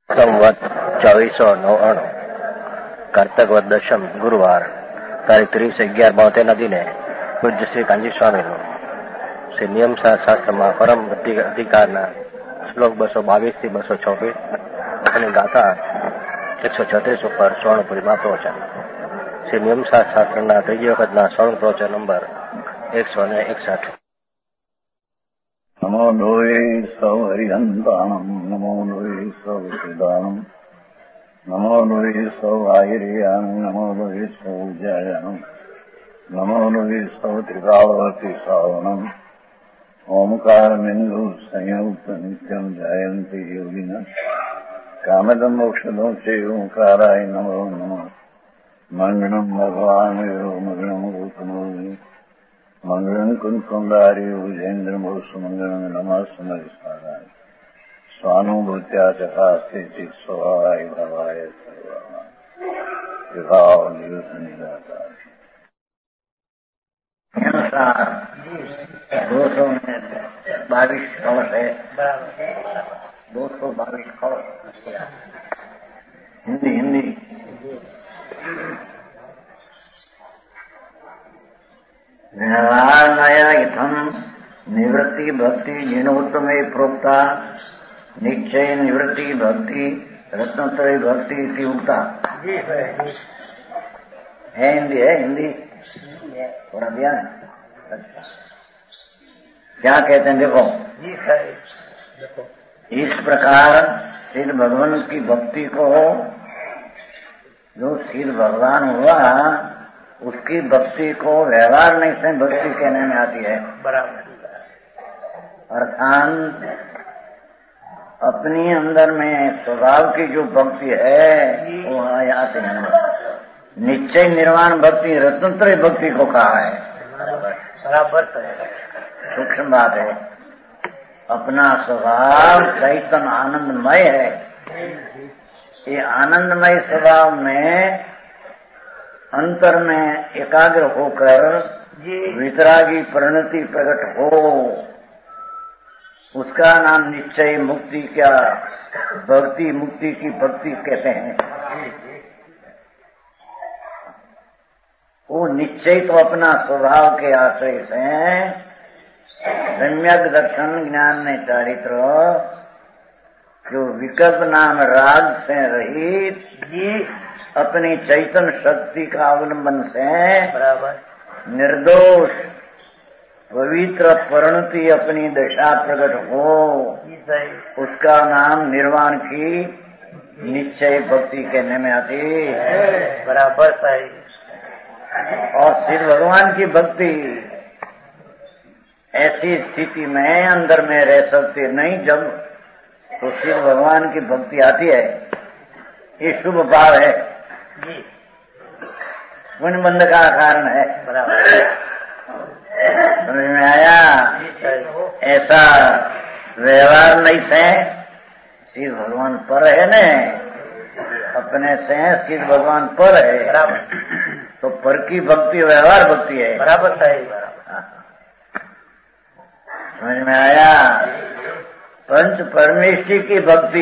સંવત 2499 કાર્તક વદ દશમ ગુરુવાર તારીખ 30/11/72 દિને પૂજ્ય શ્રી કાંજી સ્વામીનું શ્રી નિયમ શાસ્ત્રમાં પરમ અધિકારના શ્લોક 222 થી 226 અને ગાથા 136 ઉપર સ્વર્ણપુરીમાં પ્રવચન. શ્રી નિયમ શાસ્ત્રના ત્રીજી વખતના સ્વર્ણ પ્રવચન નંબર 161. નમો લોહે સૌ હરિહંતાણમ, નમો લોહે સૌ સિદાનમ, નમો લોહે સૌ આયર્યાન, નમો લોહે સૌ જયાનમ, નમો લોહે સૌ ત્રિકાવતી સાવનમ. ઓમકાર બિંદુ સંયુક્ત નિત્યમ જયંતિ યોગિન કામદમ મોક્ષદો છે ઓંકારાય નમો નમઃ. મંગળમ ભગવાન મંગળમ ગૌતમો મંગળમ કુંકુંડારી વિજેન્દ્રમોષ મંગળમ નમઃ સ્વાનુભૂત્યા ચકાસ્તે સ્વાય ભવાય સર્વા વિભાવ નિવૃત્ત નિરાકાર. 222 कलश है, 222 कलश. हिंदी निर्वाणयथम निवृत्ति भक्ति जिनोत्तमे प्रोक्ता निश्चय निवृत्ति भक्ति रत्नत्रय भक्ति की उक्ता है. हिंदी थोड़ा ध्यान. क्या कहते हैं देखो. इस प्रकार श्री भगवान की भक्ति को जो श्री भगवान हुआ उसकी भक्ति को व्यवहार नहीं से भक्ति कहने में आती है. बराबर. अर्थात अपनी अंदर में स्वभाव की जो भक्ति है वो आते हैं. निश्चय निर्वाण भक्ति रत्नत्रय भक्ति को कहा है. बराबर. सूक्ष्म बात है. अपना स्वभाव चैतन्य आनंदमय है. ये आनंदमय स्वभाव में अंतर में एकाग्र होकर वितरागी परिणति प्रकट हो उसका नाम निश्चय मुक्ति क्या भक्ति मुक्ति की भक्ति कहते हैं. वो निश्चय तो अपना स्वभाव के आश्रय से सम्यक दर्शन ज्ञान में चारित्र जो विकल्प नाम राग से रहित अपनी चैतन्य शक्ति का अवलंबन से बराबर निर्दोष पवित्र परिणति अपनी दशा प्रकट हो उसका नाम निर्वाण की निश्चय भक्ति कहने में आती है. बराबर सही. और श्री भगवान की भक्ति ऐसी स्थिति में अंदर में रह सकती नहीं जब तो श्री भगवान की भक्ति आती है. ये शुभ भाव है. पुण्य बंध का कारण है. बराबर. समझ में आया. ऐसा व्यवहार नहीं से श्री भगवान पर है न अपने से श्री भगवान पर है. बराबर. तो पर की भक्ति व्यवहार भक्ति है. बराबर सही. समझ में आया. पंच परमेश्वरी की भक्ति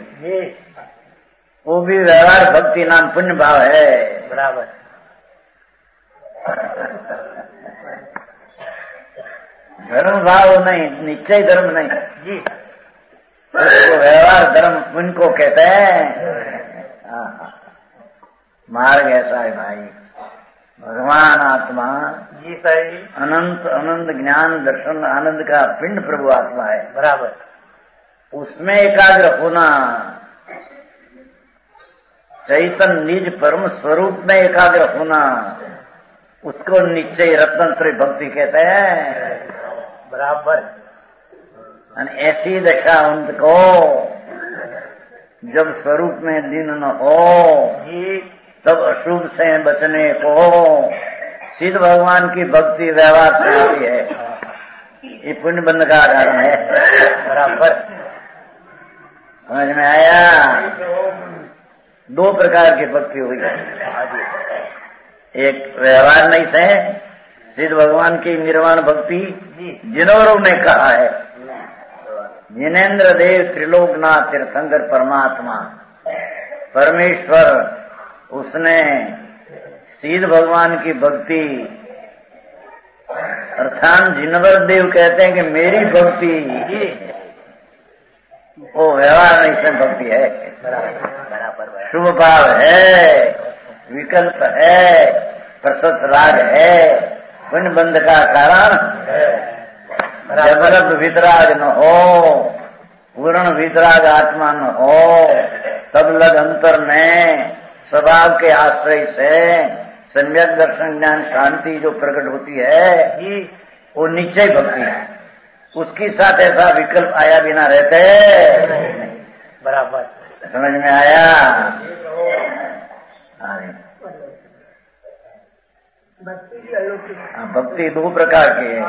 वो भी व्यवहार भक्ति नाम पुण्य भाव है. बराबर. धर्म भाव नहीं, निश्चय धर्म नहीं जी. उसको व्यवहार धर्म पुण्य को कहते हैं. मार्ग ऐसा है भाई. भगवान आत्मा जी सही अनंत अनंत ज्ञान दर्शन आनंद का पिंड प्रभु आत्मा है. बराबर. उसमें एकाग्र होना चैतन्य निज परम स्वरूप में एकाग्र होना उसको निश्चय रत्नत्रय भक्ति कहते हैं. बराबर. ऐसी दशा उनको जब स्वरूप में लीन न हो तब अशुभ से बचने को सिद्ध भगवान की भक्ति व्यवहार से आती है. ये पुण्य बंध का कारण है. बराबर. समझ में आया. दो प्रकार की भक्ति हुई. एक व्यवहार नहीं से सिद्ध भगवान की निर्वाण भक्ति जिनोरों ने कहा है. जिनेन्द्र देव त्रिलोकनाथ तीर्थंकर परमात्मा परमेश्वर, उसने सीध भगवान की भक्ति अर्थात जिनवर देव कहते हैं कि मेरी भक्ति वो व्यवहार नहीं, इसमें भक्ति है, शुभ भाव है, विकल्प है, प्रशस्त राग है, पुण्य बंध का कारण जबरद वितराग न हो, पूर्ण वितराग आत्मा न हो, तब लग अंतर में स्वभाव के आश्रय से सम्यक दर्शन ज्ञान शांति जो प्रकट होती है वो निश्चय भक्ति है। उसके साथ ऐसा विकल्प आया बिना रहते बराबर। समझ में आया? भक्ति दो प्रकार की है,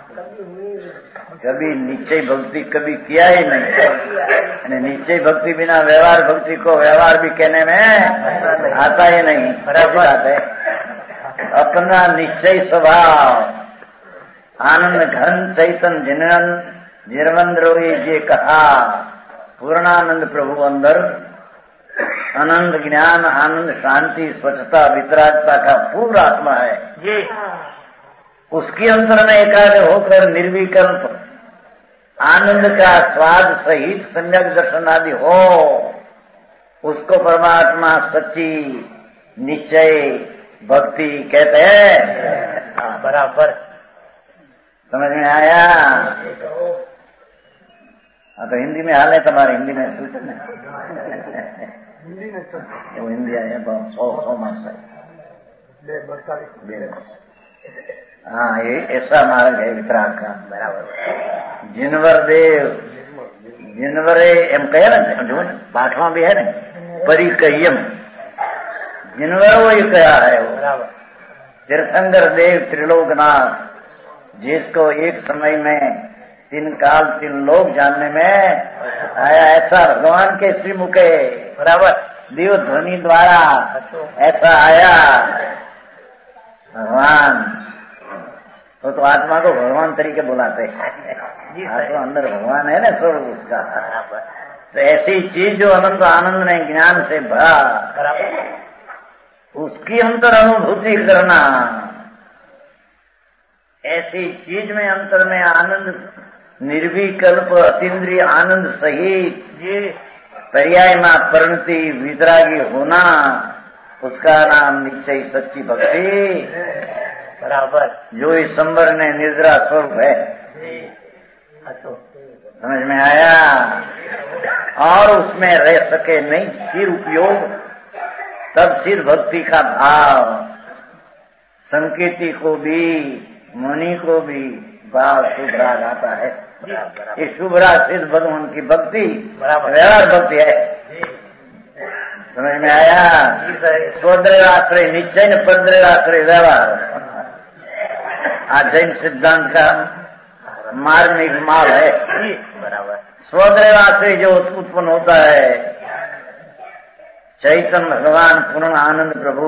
कभी निश्चय भक्ति कभी किया ही नहीं, निश्चय भक्ति बिना व्यवहार भक्ति को व्यवहार भी कहने में आता ही नहीं। बात है अपना निश्चय स्वभाव आनंद घन चैतन जिनवंद्रोही जी कहा पूर्णानंद प्रभु अंदर आनंद ज्ञान आनंद शांति स्वच्छता वितरागता का पूर्ण आत्मा है ये। उसके अंतर में एकाग्र होकर निर्विकल्प आनंद का स्वाद सहित सम्यक दर्शन आदि हो, उसको परमात्मा सच्ची निश्चय भक्ति कहते हैं। बराबर समझ में आया? तो हिंदी में हाल है तुम्हारे, हिंदी में सूचन है, वो हिंदी आया 100 मार्क्स है। हाँ, ये ऐसा मार्ग है वितराग का। बराबर जिनवरे एम कहे ना, पाठवा भी है ना, परिकयम जिनवर वो ये कहा है वो तीर्थंकर देव त्रिलोकनाथ, जिसको एक समय में 3 काल 3 लोग जानने में आया, ऐसा भगवान के श्रीमुखे बराबर दिव्य ध्वनि द्वारा ऐसा आया भगवान। तो आत्मा को भगवान तरीके बुलाते हैं, आत्मा अंदर भगवान है ना स्वरूप उसका। तो ऐसी चीज जो अनंत आनंद ने ज्ञान से भरा, उसकी अंतर अनुभूति करना, ऐसी चीज में अंतर में आनंद निर्विकल्प अतीन्द्रिय आनंद सहित पर्याय में परिणति वितरागी होना, उसका नाम निश्चय सच्ची भक्ति बराबर, जो इस संबर ने निर्जरा स्वरूप है। समझ में आया? और उसमें रह सके नहीं फिर उपयोग, तब सिर्फ भक्ति का भाव संकेती को भी मुनि को भी भाव शुभ राग आता है। ये शुभ राग सिर्फ भगवान की भक्ति व्यवहार भक्ति है। समझ में आया? स्वद्रव्याश्रय निश्चय न परद्रव्याश्रय व्यवहार, आज जैन सिद्धांत का मार्मिक माल है। स्वद्रव्याश्रय जो उत्पन्न होता है, चैतन्य भगवान पूर्ण आनंद प्रभु,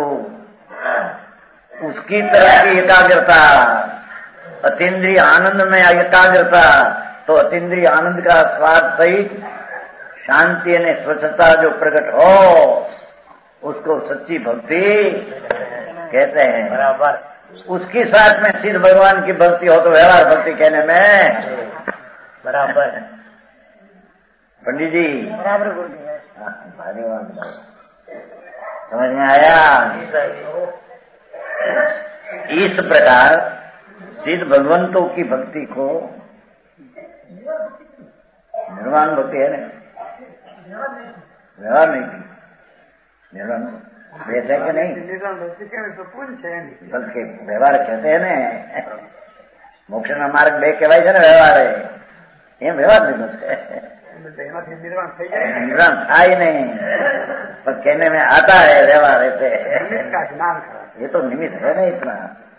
उसकी तरह की एकाग्रता, अतीन्द्रिय आनंद में एकाग्रता, तो अतीन्द्रिय आनंद का स्वाद सहित शांति ने स्वच्छता जो प्रकट हो, उसको सच्ची भक्ति कहते हैं। बराबर उसके साथ में सिर्फ भगवान की भक्ति हो तो व्यवहार भक्ति कहने में बराबर। पंडित जी बराबर बोल दिया, समझ में आया? इस प्रकार सिद्ध भगवंतों की भक्ति को निर्वाण भक्ति है ना, व्यवहार नहीं की, निर्वाण वैसे कि नहीं, बल्कि व्यवहार कहते हैं ना, मोक्ष ना मार्ग बे कहवाय છે ને વ્યવહાર એ વ્યવહાર લીધો છે, निर्वाण થાય नहीं, पर कहने में आता है व्यवहार ऐसे, ये तो निमित्त है ना इतना।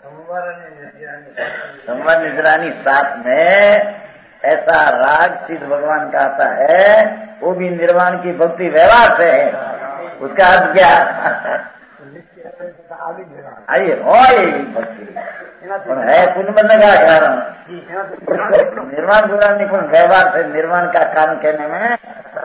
संवाद निजरानी साथ में ऐसा राग सिद्ध भगवान का आता है, वो भी निर्वाण की भक्ति व्यवहार से है। उसका अर्थ क्या? आइए भक्ति है कुंभ का कारण निर्वाण पूरा निपुण व्यवहार से निर्वाण का कारण कहने में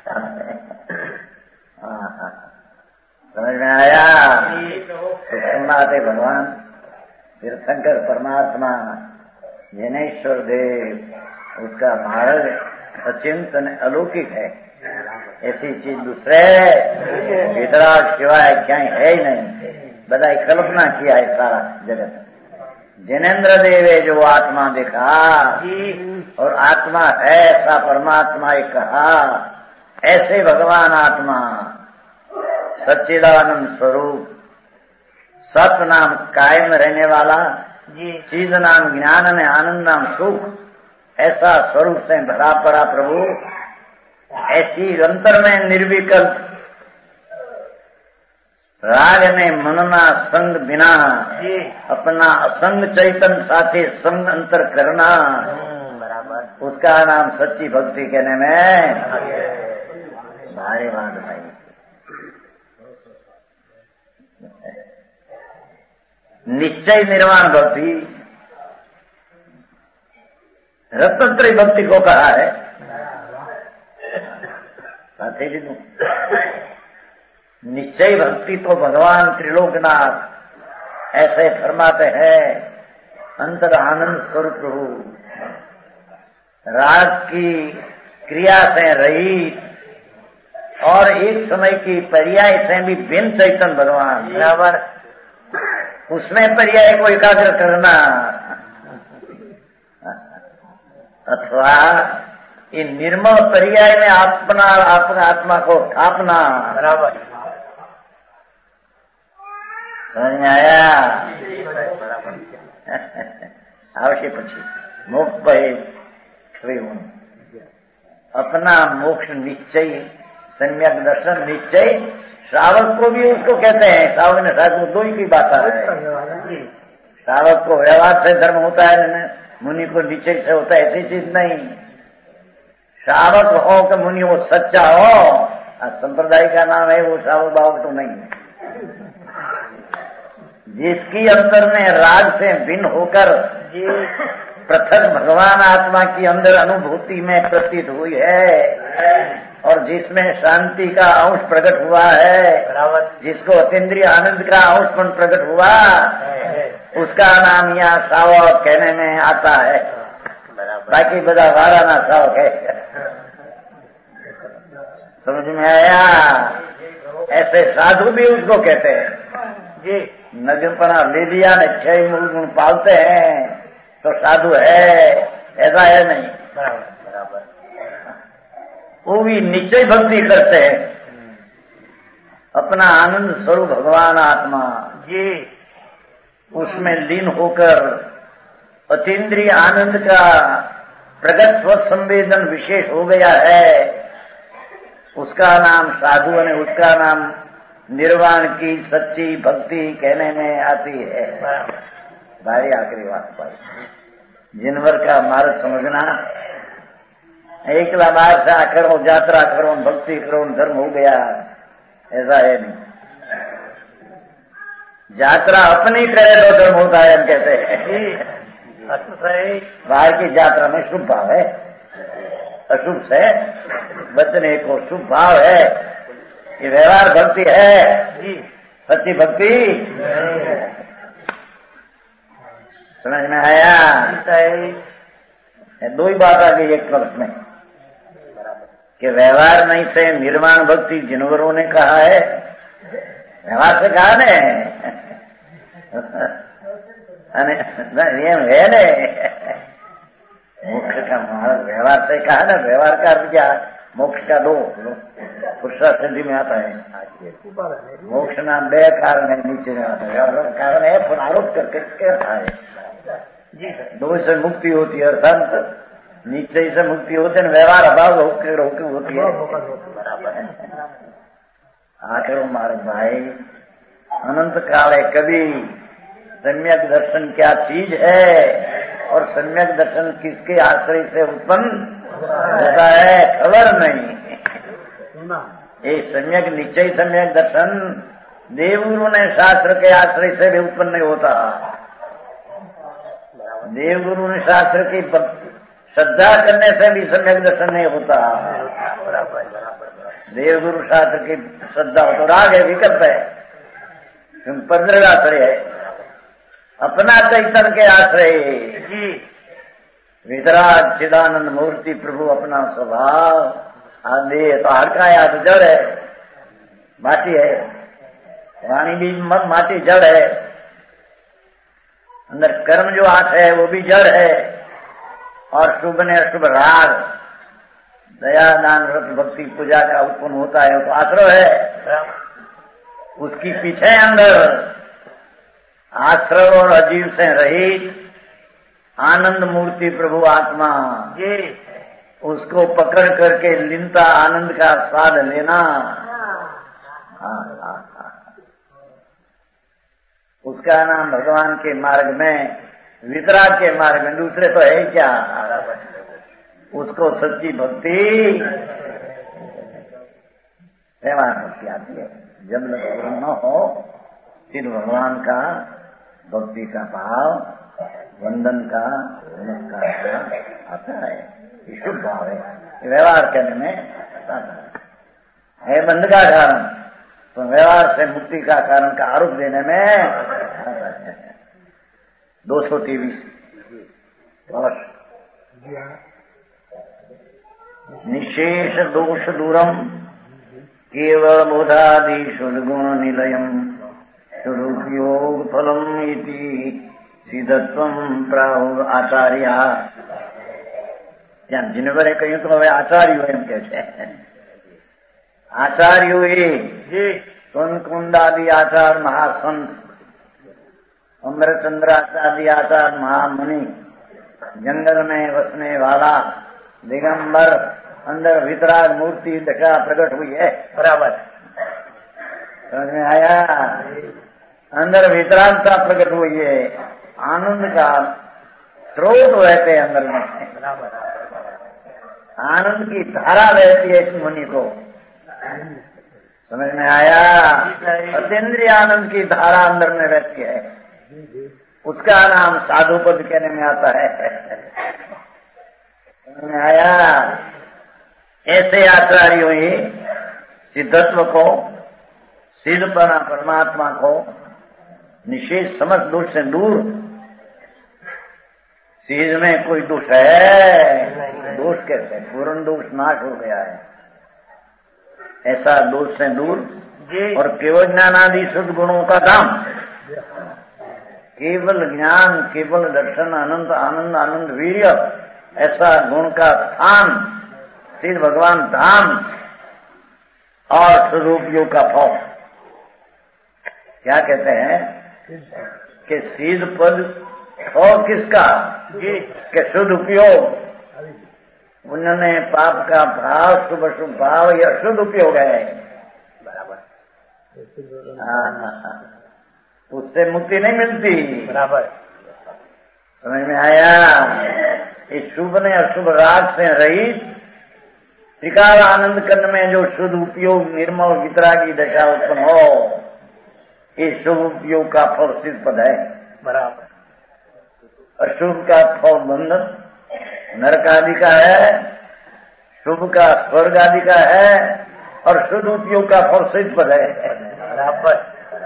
समझ में आया। सुनाते भगवान तीर्थंकर परमात्मा जनेश्वर देव उसका मार्ग अचिंतन अलौकिक है। ऐसी चीज दूसरे वितराग सिवाय कहीं है ही नहीं। बधाई कल्पना किया है सारा जगत। जिनेन्द्र देवे जो आत्मा देखा और आत्मा है ऐसा परमात्मा एक कहा, ऐसे भगवान आत्मा सच्चिदानंद स्वरूप सत नाम कायम रहने वाला, चीज नाम ज्ञान में आनंद नाम सुख, ऐसा स्वरूप से भरा पड़ा प्रभु, ऐसी अंतर में निर्विकल्प राग में मनना संग बिना अपना असंग चैतन साथे संग अंतर करना, बराबर उसका नाम सच्ची भक्ति कहने में भारी बात भाई। निश्चय निर्वाण भक्ति रत्नत्रयी भक्ति को कहा है। निश्चय भक्ति तो भगवान त्रिलोकनाथ ऐसे फरमाते हैं, अंतर आनंद स्वरूप प्रभु राग की क्रिया से रहित और एक समय की पर्याय से भी भिन्न चैतन भगवान, बराबर उसमें पर्याय को एकाग्र करना अथवा इन निर्मल पर्याय में अपना आत्मा को स्थापना, बराबर समझ में आया। आवश्यक पक्षी मोक्ष पे अपना मोक्ष निश्चय सम्यक दर्शन निश्चय श्रावक को भी उसको कहते हैं। श्रावक ने साथ दो ही की बात है। श्रावक को व्यवहार से धर्म होता है, मुनि को निश्चय से होता है, ऐसी चीज नहीं। श्रावक हो कि मुनि वो सच्चा हो, संप्रदाय का नाम है वो श्रावक भावक तो नहीं है। जिसकी अंतर में राग से भिन्न होकर पृथक भगवान आत्मा की अंदर अनुभूति में प्रतीत हुई है और जिसमें शांति का अंश प्रकट हुआ है, जिसको अतीन्द्रिय आनंद का अंशपन प्रकट हुआ, उसका नाम यहाँ श्रावक कहने में आता है। बाकी बड़ा वाराना श्रावक है। समझ में आया। ऐसे साधु भी उसको कहते हैं जी। नजरपना ले लिया न 6 मूल गुण पालते हैं तो साधु है, ऐसा है नहीं। बराबर वो भी निश्चय भक्ति करते हैं। अपना आनंद स्वरूप भगवान आत्मा जी उसमें लीन होकर अतीन्द्रिय आनंद का प्रगट स्व संवेदन विशेष हो गया है, उसका नाम साधु है, उसका नाम निर्वाण की सच्ची भक्ति कहने में आती है। भारी आखिरी बात पर जिनवर का मार्ग समझना, एकला बाहर से करो, यात्रा करो, भक्ति करो, धर्म हो गया, ऐसा है नहीं। यात्रा अपनी करे तो धर्म होता है, हम कहते हैं। बाहर की यात्रा में शुभ भाव है, अशुभ से बचने को शुभ भाव है। ये व्यवहार भक्ति है जी, सच्ची भक्ति। समझ में आया। दो ही बात आ गई एक वर्ष में कि व्यवहार नहीं से निर्वाण भक्ति जिनवरों ने कहा है, व्यवहार से कहा ने ये है ने मोक्ष का मार्ग व्यवहार से कहा ना। व्यवहार का अर्थ क्या? मोक्ष का दो पुरुषा सिद्धि में आता है। मोक्ष नाम 2 कारण है, नीचे में आता है। कारण है पुनरुक्त करके आता है। 2 से मुक्ति होती है, अर्थात नीचे से मुक्ति होती है, व्यवहार अभाव होकर होती है। आखिर मार्ग भाई अनंत काल है। कभी सम्यक दर्शन क्या चीज है और सम्यक दर्शन किसके आश्रय से उत्पन्न होता है खबर नहीं। ये सम्यक निश्चय सम्यक दर्शन देवगुरु ने शास्त्र के आश्रय से भी उत्पन्न नहीं होता। देवगुरु ने शास्त्र की श्रद्धा करने से भी सम्यक दर्शन नहीं होता। देवगुरु शास्त्र की श्रद्धा हो तो राग है, विकल्प है, पंद्रह आश्रय है, अपना चैतन्य के आश्रय वितराग चिदानंद मूर्ति प्रभु अपना स्वभाव आदि। तो हर का याद जड़ है, माटी है, वाणी भी माटी जड़ है, अंदर कर्म जो आठ है वो भी जड़ है, और शुभ ने अशुभ राग दया दान व्रत भक्ति पूजा का उत्पन्न होता है तो आश्रय है। उसकी पीछे अंदर आश्रय और अजीव से रहित आनंद मूर्ति प्रभु आत्मा जी, उसको पकड़ करके लीनता आनंद का स्वाद लेना। उसका नाम भगवान के मार्ग में, वितराग के मार्ग में, दूसरे तो है क्या, उसको सच्ची भक्ति व्यवहार भक्ति आती है। जब लग न हो फिर भगवान का भक्ति का भाव, वंदन का, नमस्कार का आता है, ये शुभ भाव है, व्यवहार करने में आता है बंध का कारण, तो व्यवहार से मुक्ति का कारण का आरोप देने में आता है। 223 वर्ष निशेष दोष दूरम केवल बोधादि शुद्गुण निलयम शुरुपयोग फलम इति सिद्धत्वम प्राहुर आचार्य। ત્યાં જીનવરે કહ્યું તો હવે આચાર્યો એમ કે છે, આચાર્યોએ कुंदादि आचार महासंत, अमरचंद्र आचार्य आचार महामुनि, जंगल में बसने वाला दिगंबर, अंदर वितराग मूर्ति दशा प्रकट हुई है। बराबर समझ में आया? अंदर वितरागता प्रकट हुई है, आनंद का स्रोत रहते हैं अंदर में, आनंद की धारा रहती है इस मुनि को। समझ में आया? अतीन्द्रिय आनंद की धारा अंदर में रहती है, उसका नाम साधु पद कहने में आता है। समझ में आया? ऐसे आचार्यों ही सिद्धत्व को, सिद्धपना परमात्मा को निशेष समस्त दोष से दूर, चीज में कोई दोष है, दोष कैसे, पूर्ण दोष नाश हो गया है, ऐसा दोष से दूर, और केवल ज्ञानादि शुद्ध गुणों का धाम, केवल ज्ञान, केवल दर्शन, अनंत आनंद, आनंद वीर्य, ऐसा गुण का स्थान सिद्ध भगवान धाम और स्वरूप योग का फल। क्या कहते हैं कि सिद्ध पद और किसका, कि शुद्ध उपयोग, उन्होंने पाप का भाव, शुभ शुभ भाव, यह शुद्ध उपयोग है। बराबर, उससे मुक्ति नहीं मिलती। बराबर, समझ में आया? इस शुभ ने अशुभ राग से रहित त्रिकाल आनंद कर्ण में जो शुद्ध उपयोग, निर्मल वितरागी दशा उत्पन्न हो, इस शुभ उपयोग का फल सिद्ध पद है। बराबर, अशुभ का फल बंधन नरक आदि का है, शुभ का स्वर्ग आदि का है, और शुद्ध उपयोग का फल सिद्ध पद है। बराबर,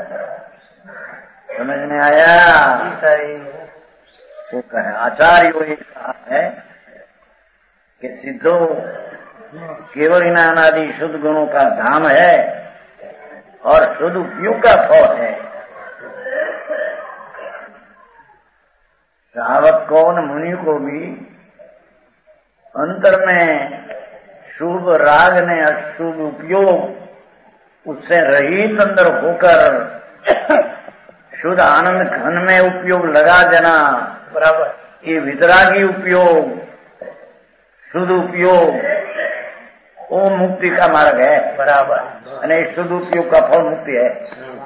समझ में आया? वो कहे आचार्य कहा है कि सिद्धो केवल ज्ञान आदि शुद्ध गुणों का धाम है और शुद्ध उपयोग का फल है। श्रावक को न मुनि को भी अंतर में शुभ राग ने अशुभ उपयोग उससे रहित अंदर होकर शुद्ध आनंद घन में उपयोग लगा देना। बराबर, ये वितरागी उपयोग, शुद्ध उपयोग, वो मुक्ति का मार्ग है। बराबर, यानी शुद्ध उपयोग का फल मुक्ति है।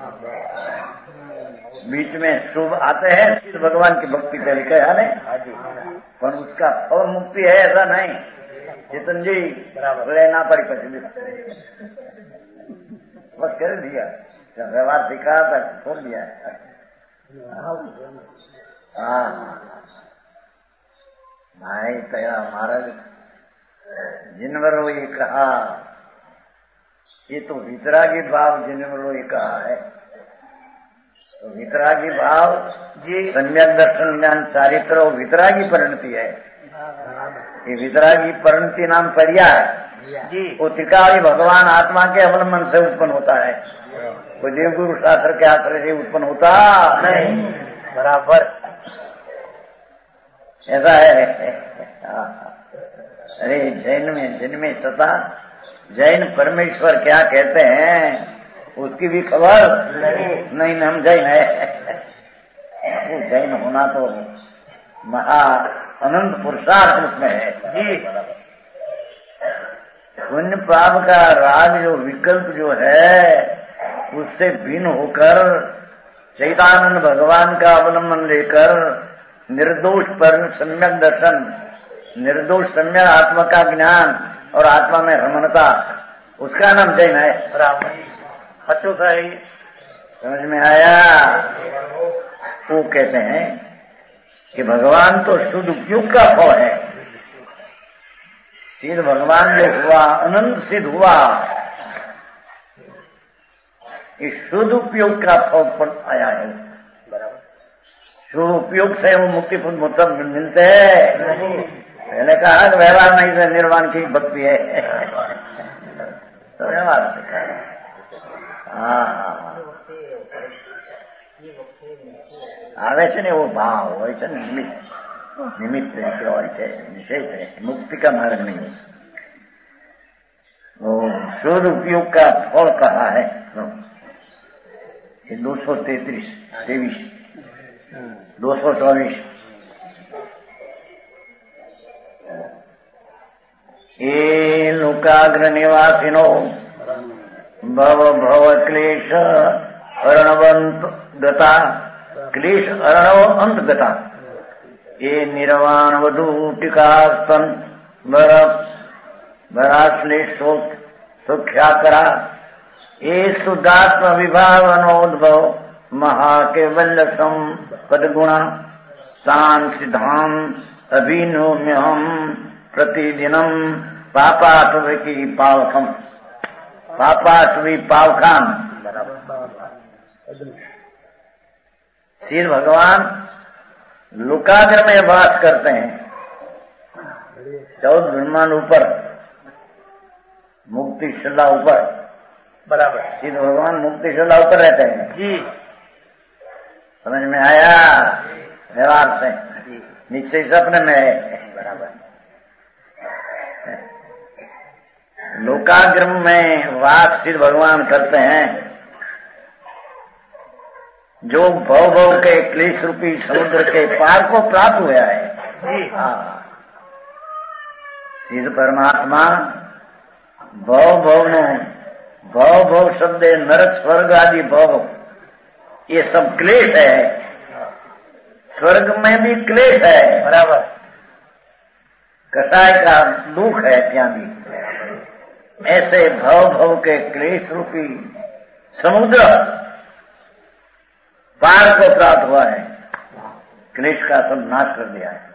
बीच में शुभ आते हैं, सिद्ध भगवान की भक्ति तरीके है नहीं, पर उसका फल मुक्ति है ऐसा नहीं। चेतन जी लेना पड़ी पसंद बस कर दिया, व्यवहार सिखा था, छोड़ दिया है। हाँ भाई तेरा महाराज जिनवरो ये कहा, ये तो वितरागी भाव जिनवरो ये कहा है। तो वितरागी भाव जी सम्यक दर्शन ज्ञान चारित्र वितरागी परिणति है। ये वितरागी परिणति नाम पर्याय जी, वो त्रिकाली भगवान आत्मा के अवलंबन से उत्पन्न होता है, कोई देवगुरु शास्त्र के आश्रय से उत्पन्न होता नहीं। बराबर ऐसा है। अरे जिनमें सता जैन परमेश्वर क्या कहते हैं उसकी भी खबर नहीं। हम जैन है, वो जैन होना तो महा अनंत पुरुषार्थ उसमें है जी। पुण्य पाप का राग जो विकल्प जो है उससे भिन्न होकर चैतानंद भगवान का अवलंबन लेकर निर्दोष पर सम्यक दर्शन, निर्दोष सम्यक आत्मा का ज्ञान और आत्मा में रमणता, उसका नाम जैन है। अच्छो सही समझ में आया। वो कहते हैं कि भगवान तो शुद्ध उपयोग का फल है। सिद्ध भगवान जो हुआ अनंत सिद्ध हुआ, इस शुद्ध उपयोग का फल आया है। शुद्ध उपयोग से वो मुक्ति मतलब मिलते हैं। पहले कहा कि व्यवहार नहीं से निर्वाण की भक्ति है, तो व्यवहार से આવે છે ને એવો ભાવ હોય છે ને, નિમિત્ત તરીકે હોય છે, નિષેધ है, मुक्ति का मार्ग नहीं है। वो शुद्ध उपयोग का फल कहा है। ये 233 23 224 ये लोकाग्र निवासिनो भव भव क्लेश अर्णवंत गता, क्लेश अर्णव अंत गता, ये निर्वाण वधु टीका स्तन बराश्लेषोत सुख्याकरा, ये शुद्धात्म विभावनोद्भव महाकेवल्य संपद गुणा शान सिद्धाम अभिनोम्यहम प्रतिदिनम पापाटवी पावकम, पापाटवी पावकाम। श्री भगवान लोकाग्र में वास करते हैं, 14 ब्रह्मांड ऊपर, मुक्ति शिला ऊपर। बराबर श्री भगवान मुक्ति शिला ऊपर रहते हैं जी। समझ में आया। व्यवहार से नीचे सपने में है। बराबर लोकाग्र में वास श्री भगवान करते हैं। जो भव भव के क्लेश रूपी समुद्र के पार को प्राप्त हुआ है। हाँ, श्री परमात्मा भव भव नो भव भव शब्द नरक स्वर्ग आदि भव, ये सब क्लेश है। स्वर्ग में भी क्लेश है। बराबर कसाय का दुख है ત્યાં भी। ऐसे भव भव के क्लेश रूपी समुद्र पार को प्राप्त हुआ है। क्लेश का सब नाश कर दिया है।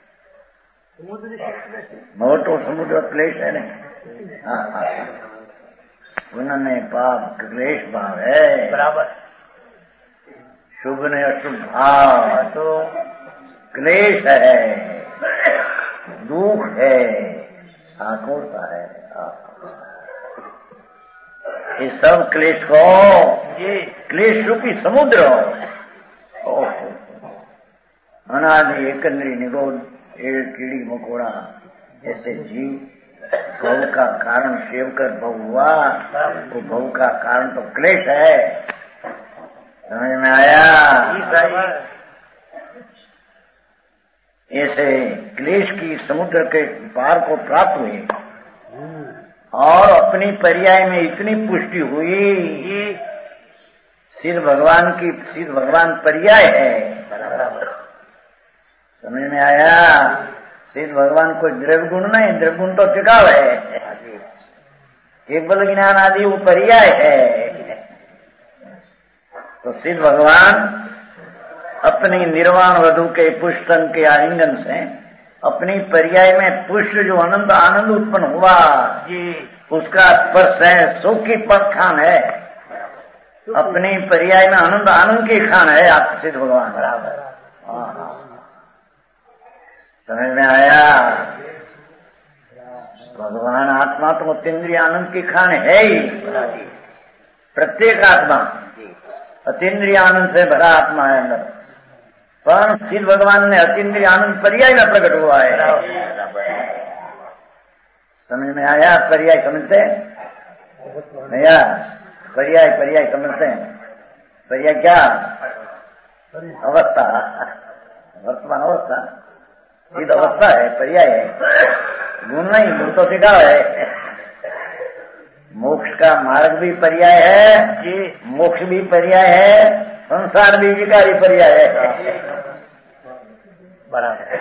मोटो समुद्र क्लेश है नहीं। हाँ, उन्होंने पाप क्लेश भाव है। बराबर शुभ ने अशुभ भाव तो क्लेश है, दुख है, आकुलता है। ये सब क्लेश को क्लेश रूपी समुद्र अनादि एकंदरी निगोद एड़ कीड़ी मकोड़ा ऐसे जीव भव का कारण सेव कर भव हुआ, तो भव का कारण तो क्लेश है। समझ में आया। ऐसे क्लेश की समुद्र के पार को प्राप्त हुए और अपनी पर्याय में इतनी पुष्टि हुई। सिद्ध भगवान की, सिद्ध भगवान पर्याय है। समझ में आया। सिद्ध भगवान कोई द्रव्य गुण नहीं, द्रव्य गुण तो टिकाव है। केवल ज्ञान आदि वो पर्याय है। तो सिद्ध भगवान अपनी निर्वाण वधु के पुष्टन के आलिंगन से अपनी पर्याय में पुष्ट जो आनंद उत्पन्न हुआ जी, उसका स्पर्श है, सुख की खान है, अपनी पर्याय में आनंद की खान है आप सिद्ध भगवान। बराबर समझ में आया? भगवान आत्मा तो अतीन्द्रिय आनंद की खान है ही। प्रत्येक आत्मा अतीन्द्रिय आनंद से भरा आत्मा है अंदर, पर शिव भगवान ने अतीन्द्रिय आनंद पर्याय में प्रकट हुआ है। समझ में आया? पर्याय समझते भैया? पर्याय समझते हैं? पर्याय क्या? अवस्था, वर्तमान अवस्था, सिद्ध अवस्था है, पर्याय है, गुण नहीं, गुण तो सिखा है। मोक्ष का मार्ग भी पर्याय है, मोक्ष भी पर्याय है, संसार भी विकारी पर्याय है। बराबर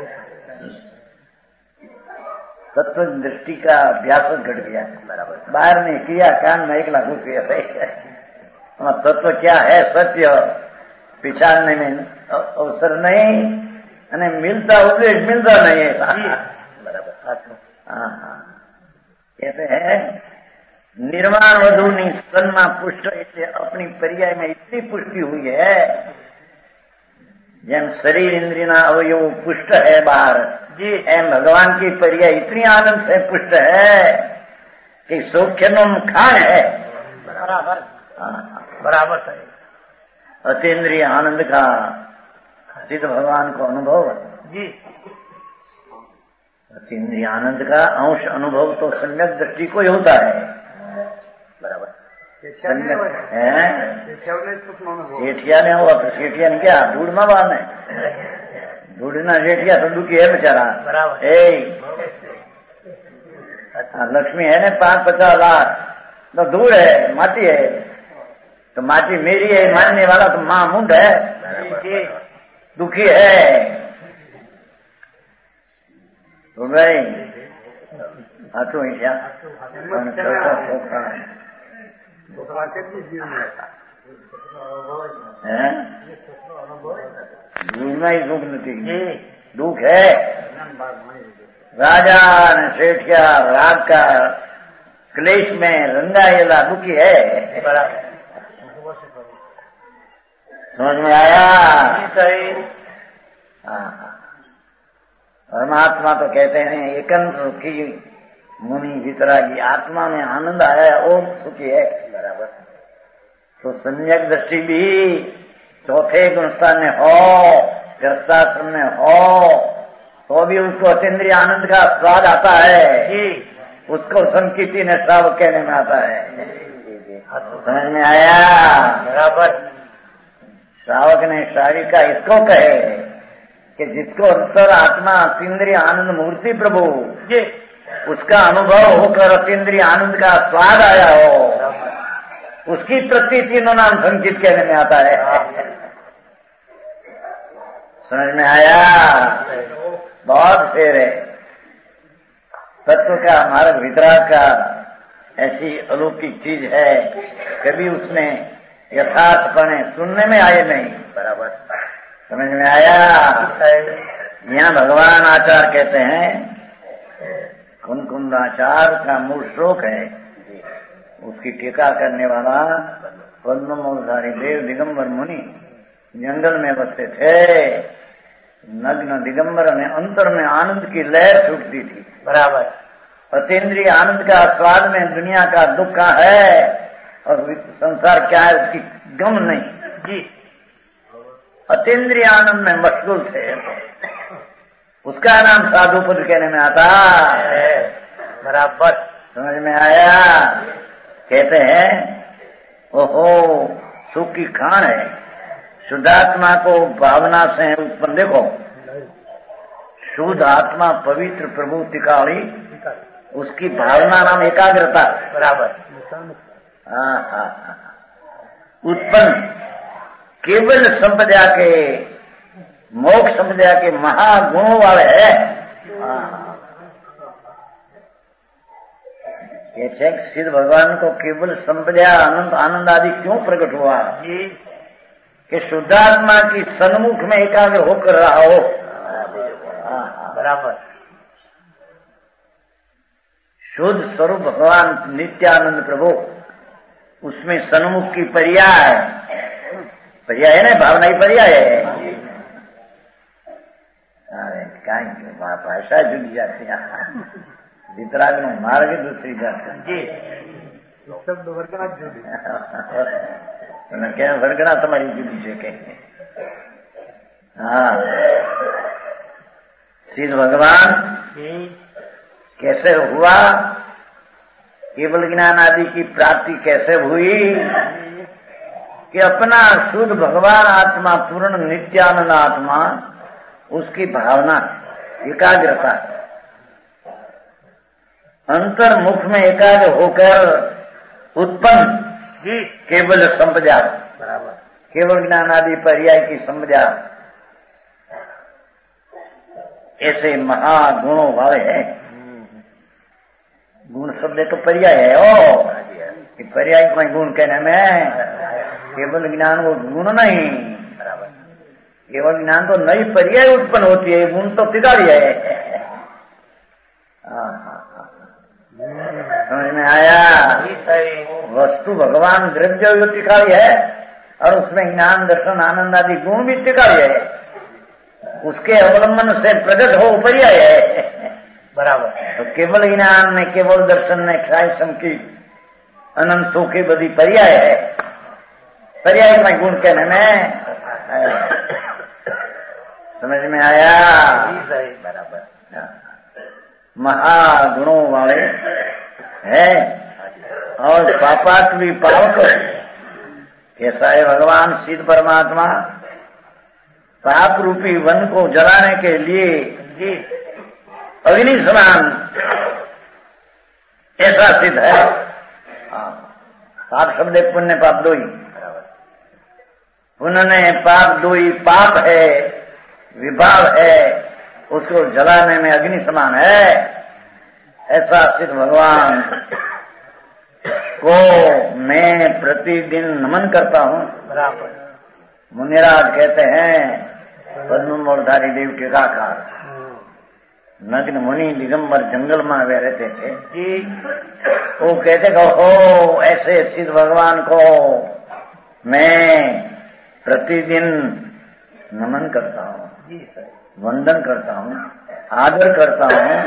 तत्व दृष्टि का अभ्यास घट गया। बराबर बाहर नहीं किया, कान में 1 लाख रुपया। तत्व क्या है? सत्य पिछाड़ने में अवसर नहीं, અને मिलता उपदेश मिलता नहीं है। बराबर कहते हैं निर्वाण वधुनी स्तनमा पुष्ट, એટલે अपनी पर्याय में इतनी पुष्टि हुई है, જેમ शरीर इंद्रियना अवयव पुष्ट है बाहर जी, एम भगवान की पर्याय इतनी आनंद से पुष्ट है कि सौख्यनो खान है। बराबर बराबर सही। अतीन्द्रिय आनंद का सिद्ध भगवान को अनुभव जी, अतीन्द्रिय आनंद का अंश अनुभव तो सम्यक दृष्टि को ही होता है। बराबर सेठिया ने हुआ तो सेठिया ने क्या ढूंढना बाद में ढूंढना, सेठिया तो दुखी है बेचारा। बराबर लक्ष्मी है ने 5-50 लाख तो दूर है, माटी है, तो माटी मेरी है मानने वाला तो मां मुंड है, दुखी है। तो भाई हाथों ही क्या दूसरा ही दुख नहीं, दुख है। राजा ने सेठिया राग का क्लेश में रंगाएला दुखी है। समझ में आया? परमात्मा तो कहते हैं एकंत सुखी मुनि वितरागी, आत्मा में आनंद आया और सुखी है। बराबर तो सम्यक दृष्टि भी चौथे गुणस्थान में हो, गृहस्थाश्रम में हो, तो भी उसको अतीन्द्रिय आनंद का स्वाद आता है, उसको संकीर्ति ने श्रावक कहने में आता है। समझ में आया? बराबर श्रावक ने श्राविका इसको कहे कि जिसको अंतर आत्मा अतीन्द्रिय आनंद मूर्ति प्रभु उसका अनुभव होकर अतीन्द्रिय आनंद का स्वाद आया हो, उसकी प्रति तीनों नाम संकित कहने में आता है। समझ में आया? बहुत फेर है। तत्व का मार्ग वितराग का ऐसी अलौकिक चीज है, कभी उसमें यथार्थपणे सुनने में आए नहीं। बराबर समझ में आया? यहाँ भगवान आचार्य कहते हैं, कुंकुंदाचार का मूल श्लोक है, उसकी टीका करने वाला पद्ममूलधारी देव दिगंबर मुनि जंगल में बसते थे। नग्न दिगंबर ने अंतर में आनंद की लहर छूटती थी। बराबर अतीन्द्रिय आनंद का स्वाद में दुनिया का दुख का है और संसार क्या है उसकी गम नहीं जी, अतीन्द्रिय आनंद में मशगूल थे, उसका नाम साधु पद कहने में आता है। बराबर समझ में आया? कहते हैं ओहो सुख की खान है, शुद्धात्मा को भावना से उत्पन्न। देखो शुद्ध आत्मा पवित्र प्रभु तिकाली, उसकी भावना नाम एकाग्रता। बराबर उत्पन्न केवल संपदा के मोक्ष संपदा के महागुणों वाले है। सिद्ध भगवान को केवल संपदा आनंद आदि क्यों प्रकट हुआ जी? कि शुद्धात्मा की सन्मुख में एकाग्र होकर रहा हो। बराबर। शुद्ध स्वरूप भगवान नित्यानंद प्रभु, उसमें सन्मुख की पर्याय है ना, भावना ही पर्याय है। अरे कहीं भाषा जुड़ी जाती है, वितराग नो मार्ग दूसरी जाती जी शब्द वर्गना जुड़ी क्या वर्गना तुम्हारी जुड़ी से कहेंगे। हाँ, सिद्ध भगवान कैसे हुआ, केवल ज्ञान आदि की प्राप्ति कैसे हुई कि अपना शुद्ध भगवान आत्मा, पूर्ण नित्यानंद आत्मा, उसकी भावना एकाग्रता अंतर्मुख में एकाग्र होकर उत्पन्न केवल संपदा, केवल ज्ञान आदि पर्याय की संपदा, ऐसे महागुणों वाले हैं। गुण शब्द तो पर्याय है, कि पर्याय को गुण कहने में केवल ज्ञान वो गुण नहीं, केवल ज्ञान तो नई पर्याय उत्पन्न होती है, गुण तो तिगाड़ी है। समझ में आया? वस्तु भगवान द्रव्य टिकाड़ी है और उसमें ज्ञान दर्शन आनंद आदि गुण भी टिकाड़ी है, उसके अवलंबन से प्रकट हो पर्याय है। बराबर। तो केवल ज्ञान में, केवल दर्शन में ख्याल की अनंत सुखी बदी पर्याय है। पर्याय में गुण कहने में समझ में आया? बराबर। महागुणों वाले है और पापात्मी पावक कैसा है भगवान सिद्ध परमात्मा, पाप रूपी वन को जलाने के लिए अग्नि समान ऐसा सिद्ध है। पाप शब्द पुण्य पाप दो ही, पुण्य पाप दो ही, पाप है विभाव है, उसको जलाने में अग्नि समान है। ऐसा सिद्ध भगवान को मैं प्रतिदिन नमन करता हूँ। मुनिराज कहते हैं पद्म मोरधारी देव टीकाकार, नग्न मुनि दिगंबर जंगल में वे रहते थे। वो कहते हो ऐसे सिद्ध भगवान को मैं प्रतिदिन नमन करता हूँ, वंदन करता हूँ, आदर करता हूँ,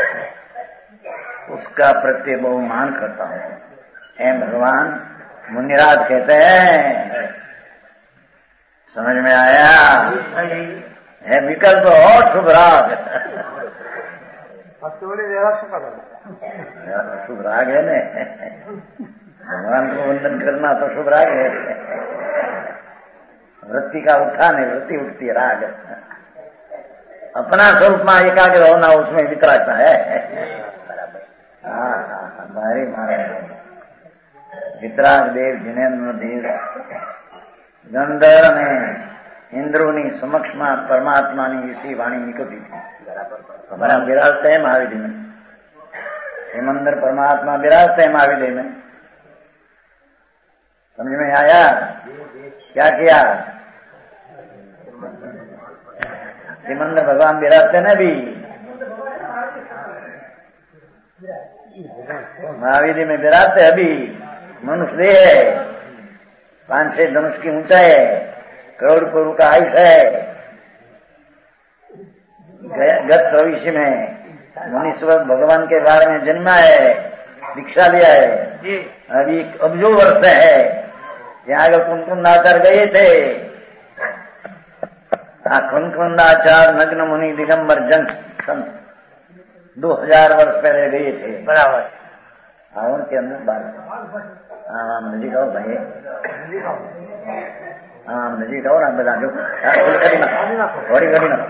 उसका प्रत्यय बहुमान करता हूँ। ऐ भगवान मुनिराज कहते हैं। समझ में आया? है विकल्प और शुभ राग, शुभ राग है ने, भगवान को वंदन करना तो शुभ राग है। वृत्ति का उत्थान है, वृत्ति उठती है, राग। अपना स्वरूप में एकाग्र होना उसमें वितरागता है। हमारे वितराग देव जिनेन्द्र देव गंधर्व ने इंद्रोनी समक्ष में परमात्मा ने इसी वाणी निकली थी। हमारा विराजते है महाविधि में, हेमंदर परमात्मा विराजते है महाविधि में। समझ में आया? क्या किया? हेमंदर भगवान विराजते न भी महाविधि में विराजते। अभी मनुष्य देह है, 5-6 धनुष की ऊंचाई है, करोड़ करोड़ का आयुष है। गत भविष्य में मुनीश्वर भगवान के बारे में जन्मा है, दीक्षा लिया है। अभी अब जो वर्ष है, यहाँ अगर कुंकुंदाचार गए थे, कुंकुंदाचार नग्न मुनि दिगंबर जंग 2000 वर्ष पहले गए थे। बराबर। उनके अंदर बात नजी खाओ भाई, नजी खाओ ना बता दो, थोड़ी घड़ी ना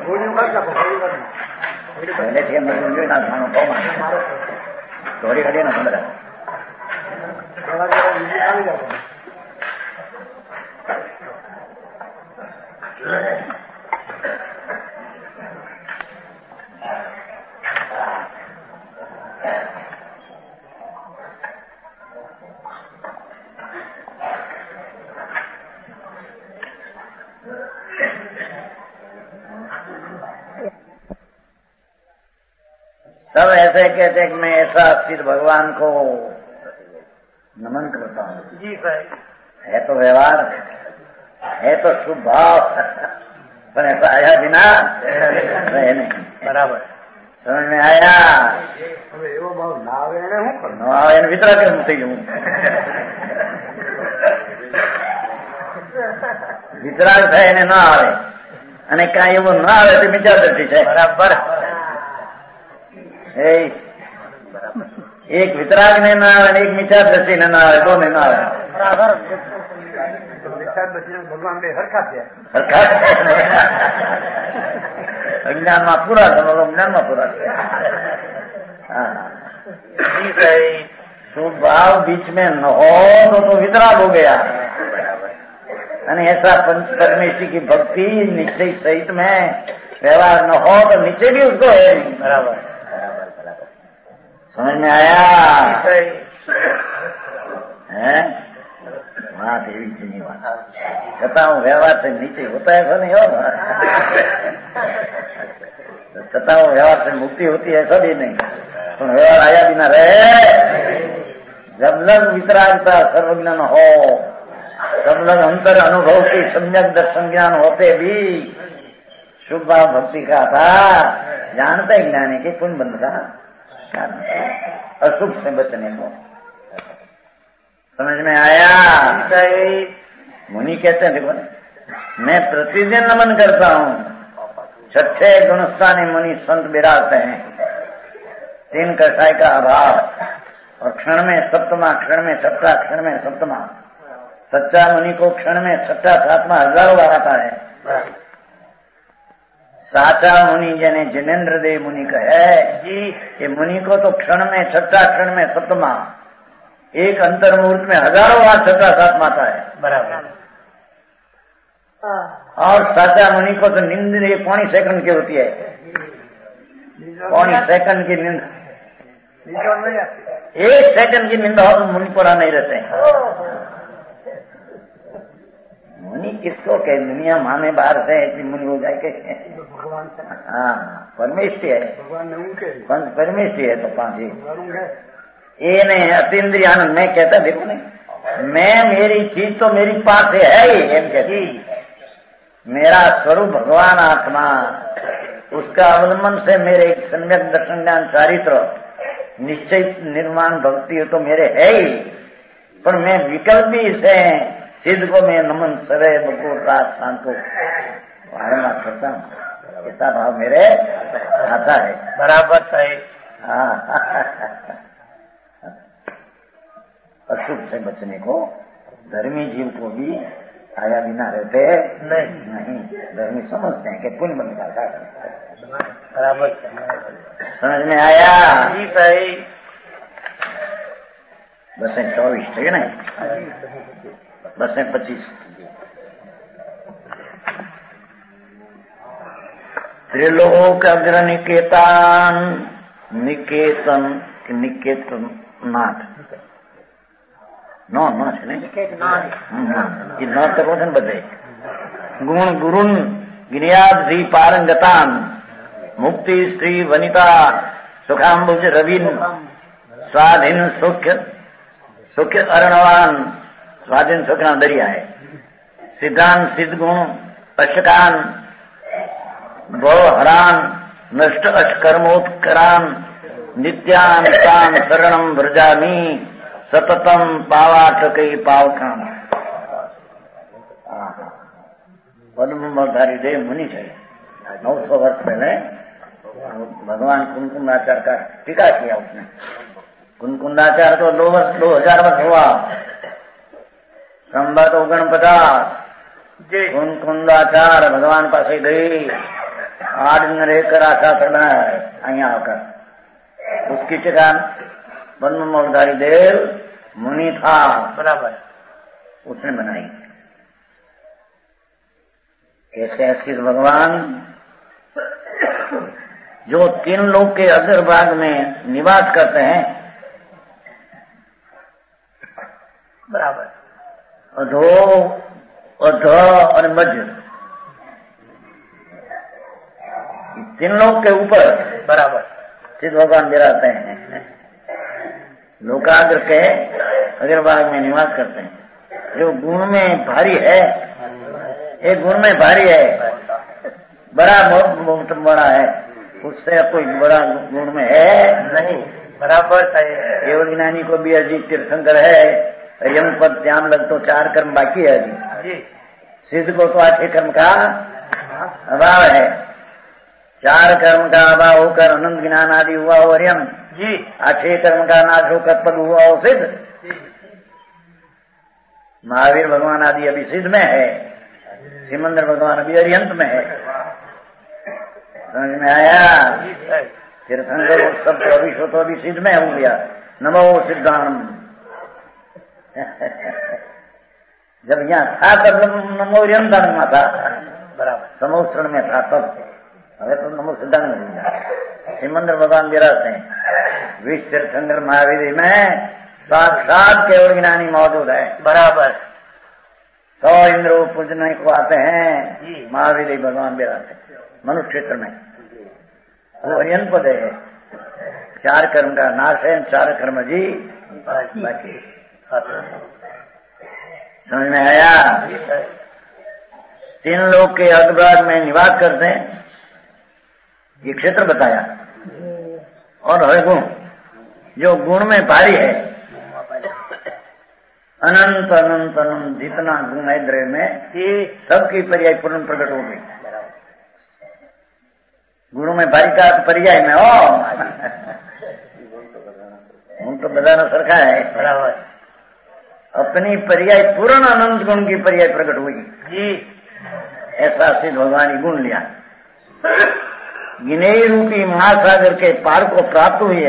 पहले थे मुझे ना खानो खाओ ना, थोड़ी घड़ी ना समझा। ऐसे कहते हैं कि मैं ऐसा सिद्ध भगवान को नमन करता हूँ। जी साहब, है तो व्यवहार, है तो शुभ भाव, पर ऐसा आया बिना रहे नहीं। बराबर समझ में आया? एवो भाव ना આવે એને હું કરું? ન આવે એને વિતરા કેમ થઈ જવું? વિતરાગ થાય એને ના આવે, અને કાંઈ એવું ના આવે તો વિચાર દર્શી છે. બરાબર. એક વિતરાગ ને ના આવે, એક વિચાર દર્શી ને ના આવે, દોને ના આવે. બરાબર. ભગવાન બે હરખા છે. અજ્ઞાનમાં પૂરા કરો, જ્ઞાનમાં પૂરા કરો. शुभ भाव बीच में न हो तो वितराग हो गया. અને ऐसा परमेश्वर की भक्ति निश्चय सहित में व्यवहार न हो तो नीचे भी उसको है. बराबर. समझ में आया? है बात एवी જ नहीं बात. छता हूँ व्यवहार से नीचे होता है ऐसा नहीं होता. छता हूँ व्यवहार से मुक्ति होती है ऐसा भी नहीं. तो व्यवहार आया बिना रहे. जब लग वितरागता सर्वज्ञ न हो, तब लग अंतर अनुभव की सम्यक दर्शन ज्ञान होते भी शुभ भाव भक्ति का था. जानते ज्ञानी के पुण्य बंध का अशुभ से बचने को. समझ में आया? मुनि कहते हैं देखो, मैं प्रतिदिन नमन करता हूँ. छठे गुणस्थानी मुनि संत विराजते हैं. 3 कषाय का अभाव, और क्षण में सप्तमा, क्षण में छठा, क्षण में सप्तमा. सच्चा मुनि को क्षण में छठा सातमा हजारों बार आता है. साचा मुनि जने जिनेन्द्र देव मुनि कहे जी, ये मुनि को तो क्षण में छठा, क्षण में सप्तमा, एक अंतर मुहूर्त में हजारों बार छठा सातमा आता है. बराबर. और साचा मुनि को तो नींद ये 0.5 सेकंड की होती है. 0.5 सेकंड की नींद, 1 सेकंड की नींद हो तो मुनि पूरा नहीं रहते. मुनि किसको कहे? दुनिया माने बाहर से ऐसी मुनि हो जाए कैसे? भगवान. हाँ, परमेश्वर है. भगवान ने उनके परमेश्वर है तो 5 ये नहीं है अतीन्द्रिय आनंद. मैं कहता देखो नहीं, मैं मेरी चीज तो मेरी पास है ही. एम कहती मेरा स्वरूप भगवान आत्मा, उसका अवलंबन से मेरे सम्यक दर्शन ज्ञान चारित्र निश्चय निर्माण भक्ति तो मेरे है ही. पर मैं विकल्प भी से सिद्ध को मैं नमन सवे बकुर रात शांत को वारणा करता हूँ. ऐसा भाव मेरे आता है. बराबर है. अशुभ से बचने को धर्मी जीव को भी आया बिना रहते नहीं. धर्मी समझते हैं कि पुण्य बन जाता है. बराबर. समझ में आया? जी सही. बसें 24 ठीक है ना? बसें 25. त्रिलोक अग्र निकेतन, निकेतन नाथ નો છે ને? એ ન કરવો છે ને બધે. ગુણ ગુરુન गिरियाद श्री पारंगतान, मुक्ति श्री वनिता सुखाम्बुज रवीन, स्वाधीन सुख अरणवान. स्वाधीन सुखना दरिया है. सिद्धांत सिद्ध गुण अशकान, भव हरान, नष्ट अष्कर्मोत्करान, नित्यान तान शरणम व्रजामी, सततम पावाटकई पावखान. पद्मधारी देव मुनि है. 900 वर्ष पहले भगवान कुंकुंदाचार्य का टीका किया उसने. कुंकुंदाचार्य तो 2000 वर्ष हुआ. संवत 49 कुंकुंदाचार्य भगवान पास गई. 8 दिन रहकर आशास्त्र बनाया है અહીંયા आकर. उसकी टीका पद्मधारी देव मुनि था. बराबर. उसने बनाई. कैसे अस्थित भगवान जो 3 लोक के अग्रभाग में निवास करते हैं. बराबर. अधो अध और मध्य, 3 लोक के ऊपर. बराबर. सिद्ध भगवान विराजते हैं। लोकाग्र के अग्रभाग में निवास करते हैं। जो गुण में भारी है, एक गुण में भारी है, बड़ा बहुत बड़ा है, उससे कोई बड़ा गुण में है नहीं, बराबर है। केवल ज्ञानी को भी अजीत तीर्थंकर है, यम पद ध्यान लग तो 4 कर्म बाकी है अभी। सिद्ध को तो 8 कर्म का अभाव है। 4 कर्म का अभाव होकर अनंत ज्ञान आदि हुआ हो यम जी, 8 कर्म का नाश होकर पद हुआ हो सिद्ध। महावीर भगवान आदि अभी सिद्ध में है, सिमंदर भगवान अभी अरिहंत में है। समझ में आया? तीर्थंकर सब 24 तो अभी सिद्ध में हो गया। नमो सिद्धानम। जब यहाँ था तब नमो अरिहंतन में था, बराबर समोत्सरण में था तब। अरे तो नमो सिद्धांत में गया। सिमंदर भगवान विराजते हैं। विश्व तीर्थंकर महावीर में साक्षात केवल ज्ञानी मौजूद है, बराबर। 100 इंद्र पूजने को आते हैं, महावीर भगवान विराजते हैं मनुष्य क्षेत्र में। वो अरिहंत पद है। 4 कर्म का नाश है, 4 कर्म जी बाकी। समझ में आया? 3 लोग के अग्रभाग में निवास करते हैं, ये क्षेत्र बताया। और है गुण, जो गुण में भारी है, अनंत अनंत अनंत जितना गुण है द्रव्य में, सबकी पर्याय पूर्ण प्रकट हो गई। गुणों में भारी का पर्याय में हो, गुण तो बधाना सरखा है, बराबर। अपनी पर्याय पूर्ण अनंत गुण की पर्याय प्रकट हुई जी। ऐसा सिद्ध भगवान गुण लिया, गिनेई रूपी महासागर के पार को प्राप्त हुए।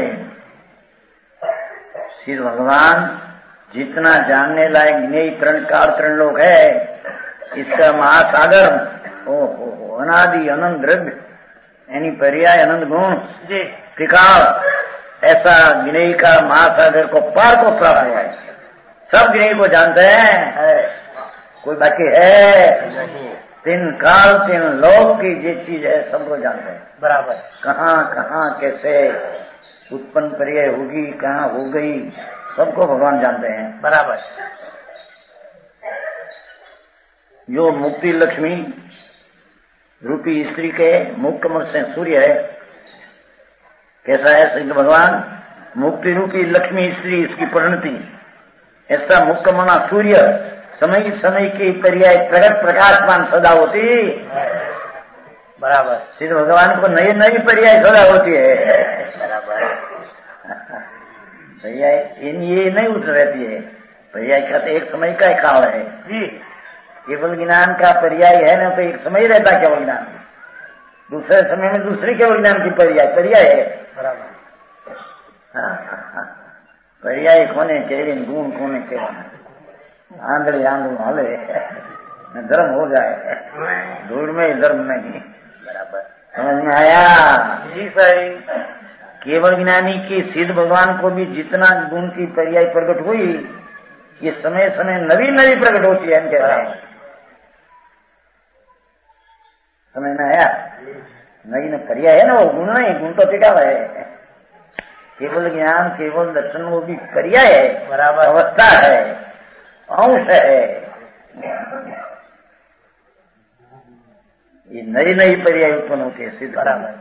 सिद्ध भगवान जितना जानने लायक गिनेई 3 लोग है, इसका महासागर ओ अनादि अनंत द्रव्य यानी पर्याय अनंत गुण त्रिकाल, ऐसा गिनेई का महासागर को पार को प्राप्त हुआ है। सब गिनेई को जानते हैं, कोई बाकी है? 3 काल 3 लोक की जो चीज है सबको जानते हैं, बराबर। कहाँ कहाँ कैसे उत्पन्न पर्याय होगी, कहाँ हो गई, सबको भगवान जानते हैं, बराबर। जो मुक्ति लक्ष्मी रूपी स्त्री के मुख कमल से सूर्य है, कैसा है सिद्ध भगवान? मुक्ति रूपी लक्ष्मी स्त्री इसकी परिणति, ऐसा मुख कमला सूर्य समय समय की पर्याय प्रकट प्रकाशमान सदा होती, बराबर। सिद्ध भगवान को नई नई पर्याय सदा होती है, बराबर। पर्याय ये नहीं उठ रहती है, पर्याय का तो एक समय का काल है जी। केवल ज्ञान का पर्याय है ना, तो एक समय रहता है केवल ज्ञान, दूसरे समय में दूसरी केवल ज्ञान की पर्याय है, बराबर। पर्याय कोने के गुण कोने के आंधड़े आंधू हाले धर्म हो जाए, धूल में धर्म नहीं, बराबर। समझ में आया जी? सही। केवल ज्ञानी की सिद्ध भगवान को भी जितना गुण की पर्याय प्रकट हुई, ये समय समय नवी नवी प्रकट होती है इनके बारे में। समझ में आया? नई न पर्याय है ना, वो गुण नहीं, गुण तो टिका है। केवल ज्ञान केवल दर्शन वो भी पर्याय है, बराबर। अवस्था है, अंश है, ये नई नई पर्याय उत्पन्न होती है सिद्ध, बराबर।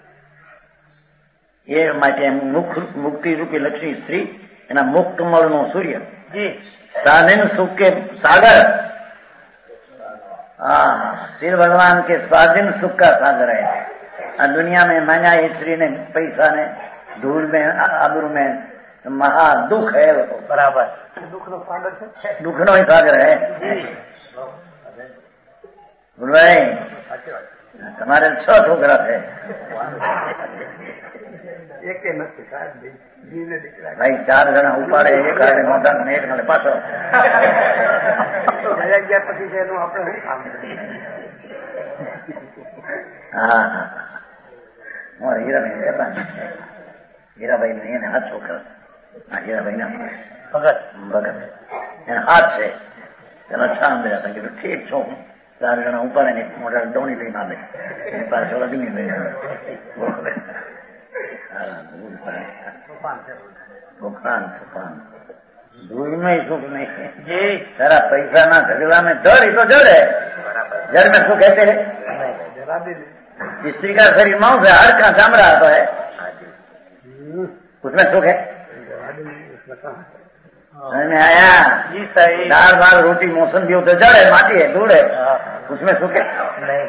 ये माटे मुक्ति रूपी लक्ष्मी स्त्री एना मुख कमल नो सूर्य जी, साधन सुख के सागर। सिद्ध भगवान के स्वाधीन सुख का सागर है। दुनिया में महंगा स्त्री ने, पैसा ने, धूल में, आबरू में महा दुख है वो, बराबर। दुख नो सागर है भाई। તમારે 6 છોકરા છે ભાઈ, 4 જણા ઉપાડે, એક હારે મોટા ને એક હારે પાછો. હા, હીરાભાઈ કહેતા હીરાભાઈ ને એને 7 છોકરા. હીરાભાઈ ના ભગત એને 7 છે. તેના 6 અંદર હતા. કીધું ઠીક છો, 4 જણા ઉપાડે ને મોટા ડોણી લઈને આવે, પાછળ અગ્નિ લઈને तूफान धूल में ही सुख नहीं है जी। सारा पैसा ना झगड़ा में जड़ ही तो जड़ है, जड़ में सुख है तेरे। स्त्री का शरीर मांस है, हर का चामड़ा तो है, उसमें सुख है। समझ में आया जी? सही। दाल भात रोटी मौसम भी होते जड़ है, माटी है, धूल है, उसमें सुख है नहीं।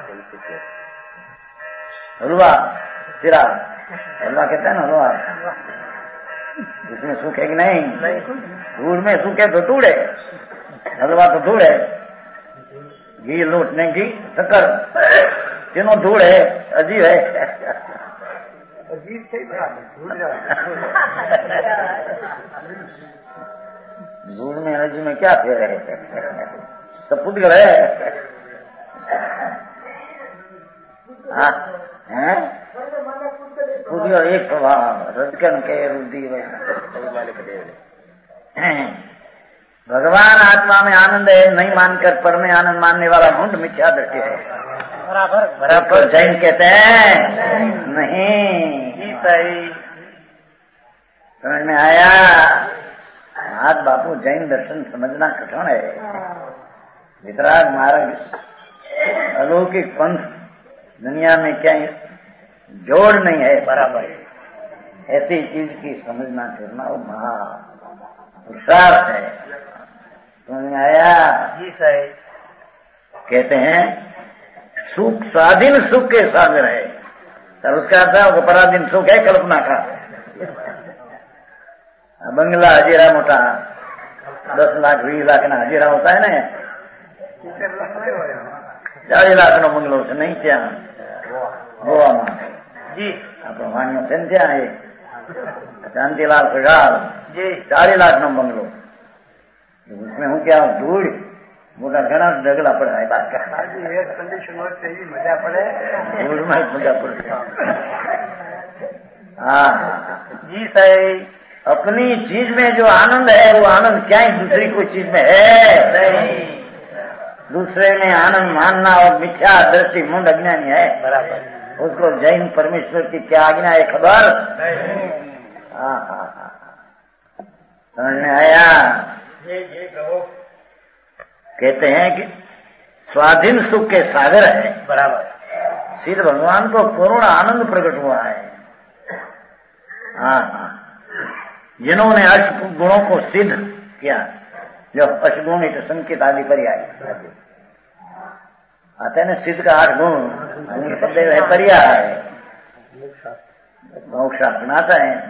हलवा चिरा हलवा कहते हैं ना, हलवा, उसमें सुख है कि नहीं? धूल में सुख है तो धूल है, हलवा तो धूल है, घी लूटने की शक्कर तीनों धूल है, अजीब है। अजीब धूल में अजीब में क्या फेर है, सब पुद्गल है। पुद्गल एक स्वभाव रजकन के रुद्धि भगवान आत्मा में आनंद है नहीं मानकर पर में आनंद मानने वाला मुंड मिथ्या दृष्टि है। बराबर जैन कहते हैं नहीं। सही समझ में आया? हाथ बापू जैन दर्शन समझना कठिन है। वितराग मार्ग अलौकिक पंथ दुनिया में क्या जोड़ नहीं है बराबर। ऐसी चीज की समझना करना वो महा पुरुषार्थ है। समझ में आया जी? सही कहते हैं सुख स्वाधीन सुख के सागर है, तब उसका अर्थ पराधीन सुख है कल्पना का। बंगला हजीरा मोटा 10 लाख 20 लाख ना हजीरा होता है ना, 40 लाख नो बंगलो से नहीं क्या गोवा में जी आप वाणियों से क्या है शांतिलाल सगाल जी 40 लाख नो बंगलो, उसमें हूँ क्या धूल मोटा घना झगड़ा पड़ा है बात का। कंडीशन मजा पड़े धूल में मजा पड़े। हाँ जी सही। अपनी चीज में जो आनंद है वो आनंद क्या ही दूसरी कोई चीज में है नहीं। दूसरे में आनंद मानना और मिथ्या दृष्टि मुंड अज्ञानी है बराबर। उसको जैन परमेश्वर की क्या आज्ञा है खबर? हाँ हाँ हाँ समझ में आया? कहते हैं कि स्वाधीन सुख के सागर है बराबर। सिद्ध भगवान को पूर्ण आनंद प्रकट हुआ है। हाँ हाँ जिन्होंने अष्ट गुणों को सिद्ध किया, जो अष्टगुण एक संकेत आदि पर्याय आते हैं ना, सिद्ध का 8 गुण शब्द है पर्याय मोक्षासन आता है।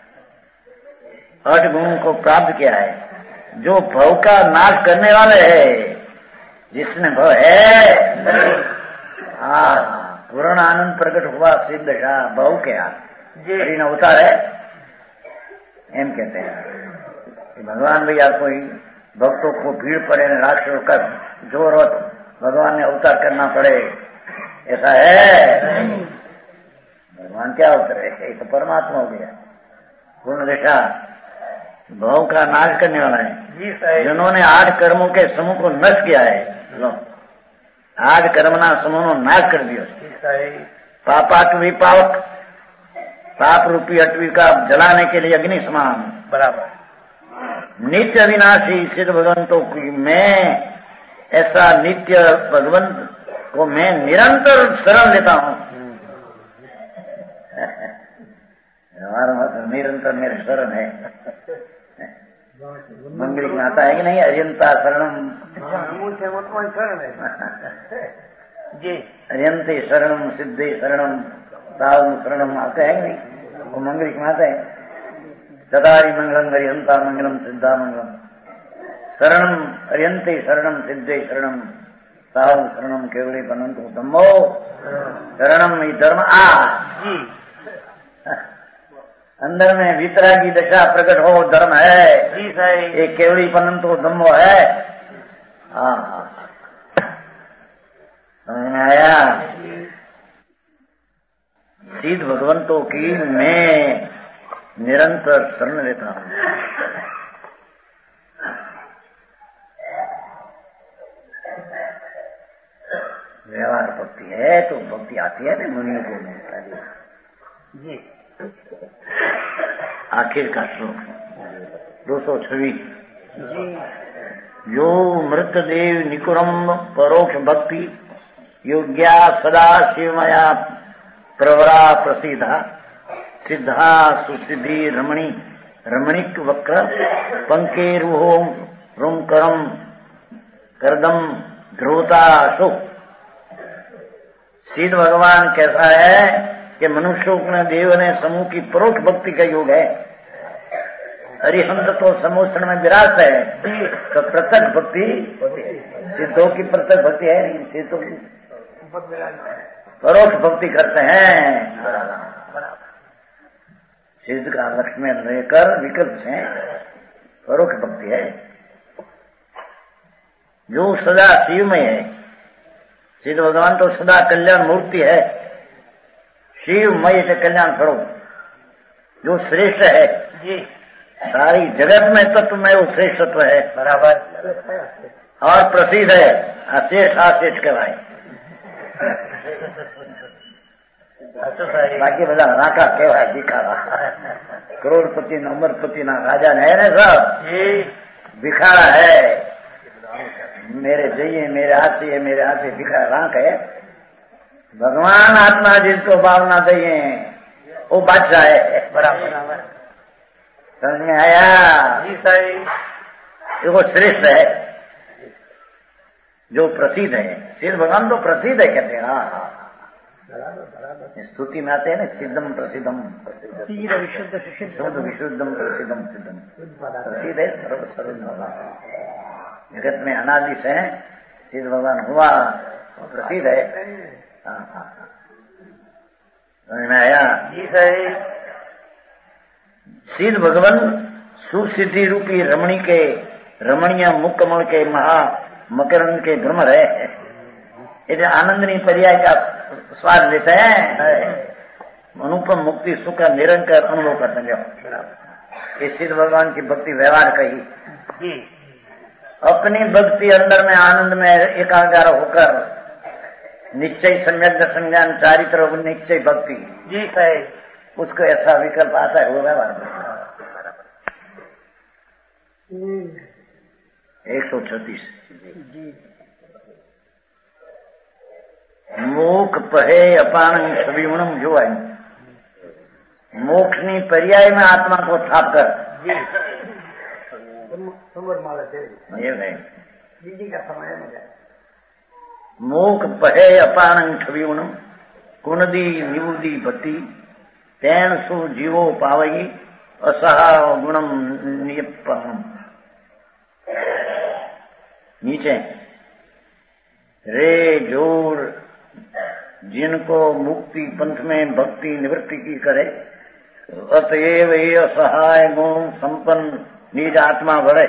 8 गुणों को प्राप्त किया है, जो भव का नाश करने वाले है, जिसने भव है। हाँ पूर्ण आनंद प्रकट हुआ सिद्ध का भव क्या हरि न उतार है एम कहते हैं। भगवान भैया कोई भक्तों को भीड़ पड़े राष्ट्र का जोर हो भगवान ने अवतार करना पड़े ऐसा है? भगवान क्या उतरे, ये तो परमात्मा हो गया पूर्ण दिशा भाव का नाश करने वाला है। जिन्होंने 8 कर्मों के समूह को नष्ट किया है, 8 कर्मना समूह को नाश कर दिया। पापाटवी पावक पाप रूपी अटवी का जलाने के लिए अग्नि समान बराबर। नित्य अविनाशी सिद्ध भगवंतों की मैं ऐसा नित्य भगवंत को मैं निरंतर शरण लेता हूँ। हमारा निरंतर मेरे शरण है। मंगली में आता है कि नहीं? अरियंता शरणम शरण है जी। अरियंते शरणम सिद्धे शरणम तावम शरणम आते हैं कि नहीं? वो मंगली में आते हैं। सदारी मंगलम अरियंता मंगलम सिद्धा मंगलम शरणम अरियंते शरणम सिद्धे शरणम तावम शरणम केवली बनंतो धम्मो शरणम ही धर्म जी। अंदर में वितरागी दशा प्रकट हो धर्म है जी सही। एक केवली बनंतो धम्मो है। हाँ समझ में आया? सिद्ध भगवंतों की मैं निरंतर शरण लेता हूँ। व्यवहार भक्ति है तो भक्ति आती है ना मुनियों को मिलता जी। आखिर का श्लोक 226। यो मृतदेव निकुरम परोक्ष भक्ति योग्या सदा शिवमया प्रवरा प्रसिद्धा सिद्धा सुसिद्धि रमणी रमणिक वक्र पंकेरुहो रुमकरम करदम ध्रुवता शो। सिद्ध भगवान कैसा है कि मनुष्यों ने देव ने समूह की परोक्ष भक्ति का योग है। अरिहंत तो समोषण में विराट है, तो प्रत्यक्ष भक्ति सिद्धों की प्रत्यक्ष भक्ति है नहीं, सिद्धों की परोक्ष भक्ति करते हैं। सिद्ध का लक्ष्मण लेकर विकल्प से परोक्ष भक्ति है जो सदा शिव में है। सिद्ध भगवान तो सदा कल्याण मूर्ति है, शिवमय से कल्याण स्वरूप जो श्रेष्ठ है जी। सारी जगत में तत्व में वो श्रेष्ठत्व है बराबर और प्रसिद्ध है। अशेष आशेष कहवाए बाकी બધા રાકા કહેવાય ભિખારા। કરોડપતિ ના અમરપતિ ના રાજા ને है ना सब भिखारा है। मेरे जइए मेरे हाथ से भिखारा राक है। भगवान आत्मा जिसको भावना दइए वो बादशाह है बराबर। समझ में आया जी सही। वो श्रेष्ठ है जो प्रसिद्ध है। सिद्ध भगवान तो प्रसिद्ध है कहते हैं। हाँ स्तुति में आते हैं ना सिद्धम प्रसिद्धम विशुद्ध विशुद्धम प्रसिद्धम सिद्धम प्रसिद्ध है सर्व सर्व। जगत में अनादि से सिद्ध भगवान हुआ प्रसिद्ध है। समझ में आया जी सही। सिद्ध भगवान सुसिद्धि रूपी रमणी के रमणीय मुख कमल के महा मकरंद के भ्रमर है। ये आनंदनी पर्याय का स्वाद लेते हैं। अनुपम मुक्ति सुख का निरंतर अनुभव करते हैं। इस सिद्ध भगवान की भक्ति व्यवहार कही अपनी भक्ति अंदर में आनंद में एकाग्र होकर निश्चय सम्यक संज्ञान चारित्र निश्चय भक्ति जी है। उसको ऐसा विकल्प आता है वो व्यवहार 136 मोक्ष पहे अपान सविगुणम जो है। मोक्षनी पर्याय में आत्मा को थाप कर मोक्ष पहे अपान सविगुणम कुनदी निवुदी भक्ति तेन सु जीवो पावई असहा गुणम नियपम। नीचे रे जोड़ जिनको मुक्ति पंथ में भक्ति निवृत्ति की करे अतएव ये असहाय गुण संपन्न निज आत्मा बढ़े।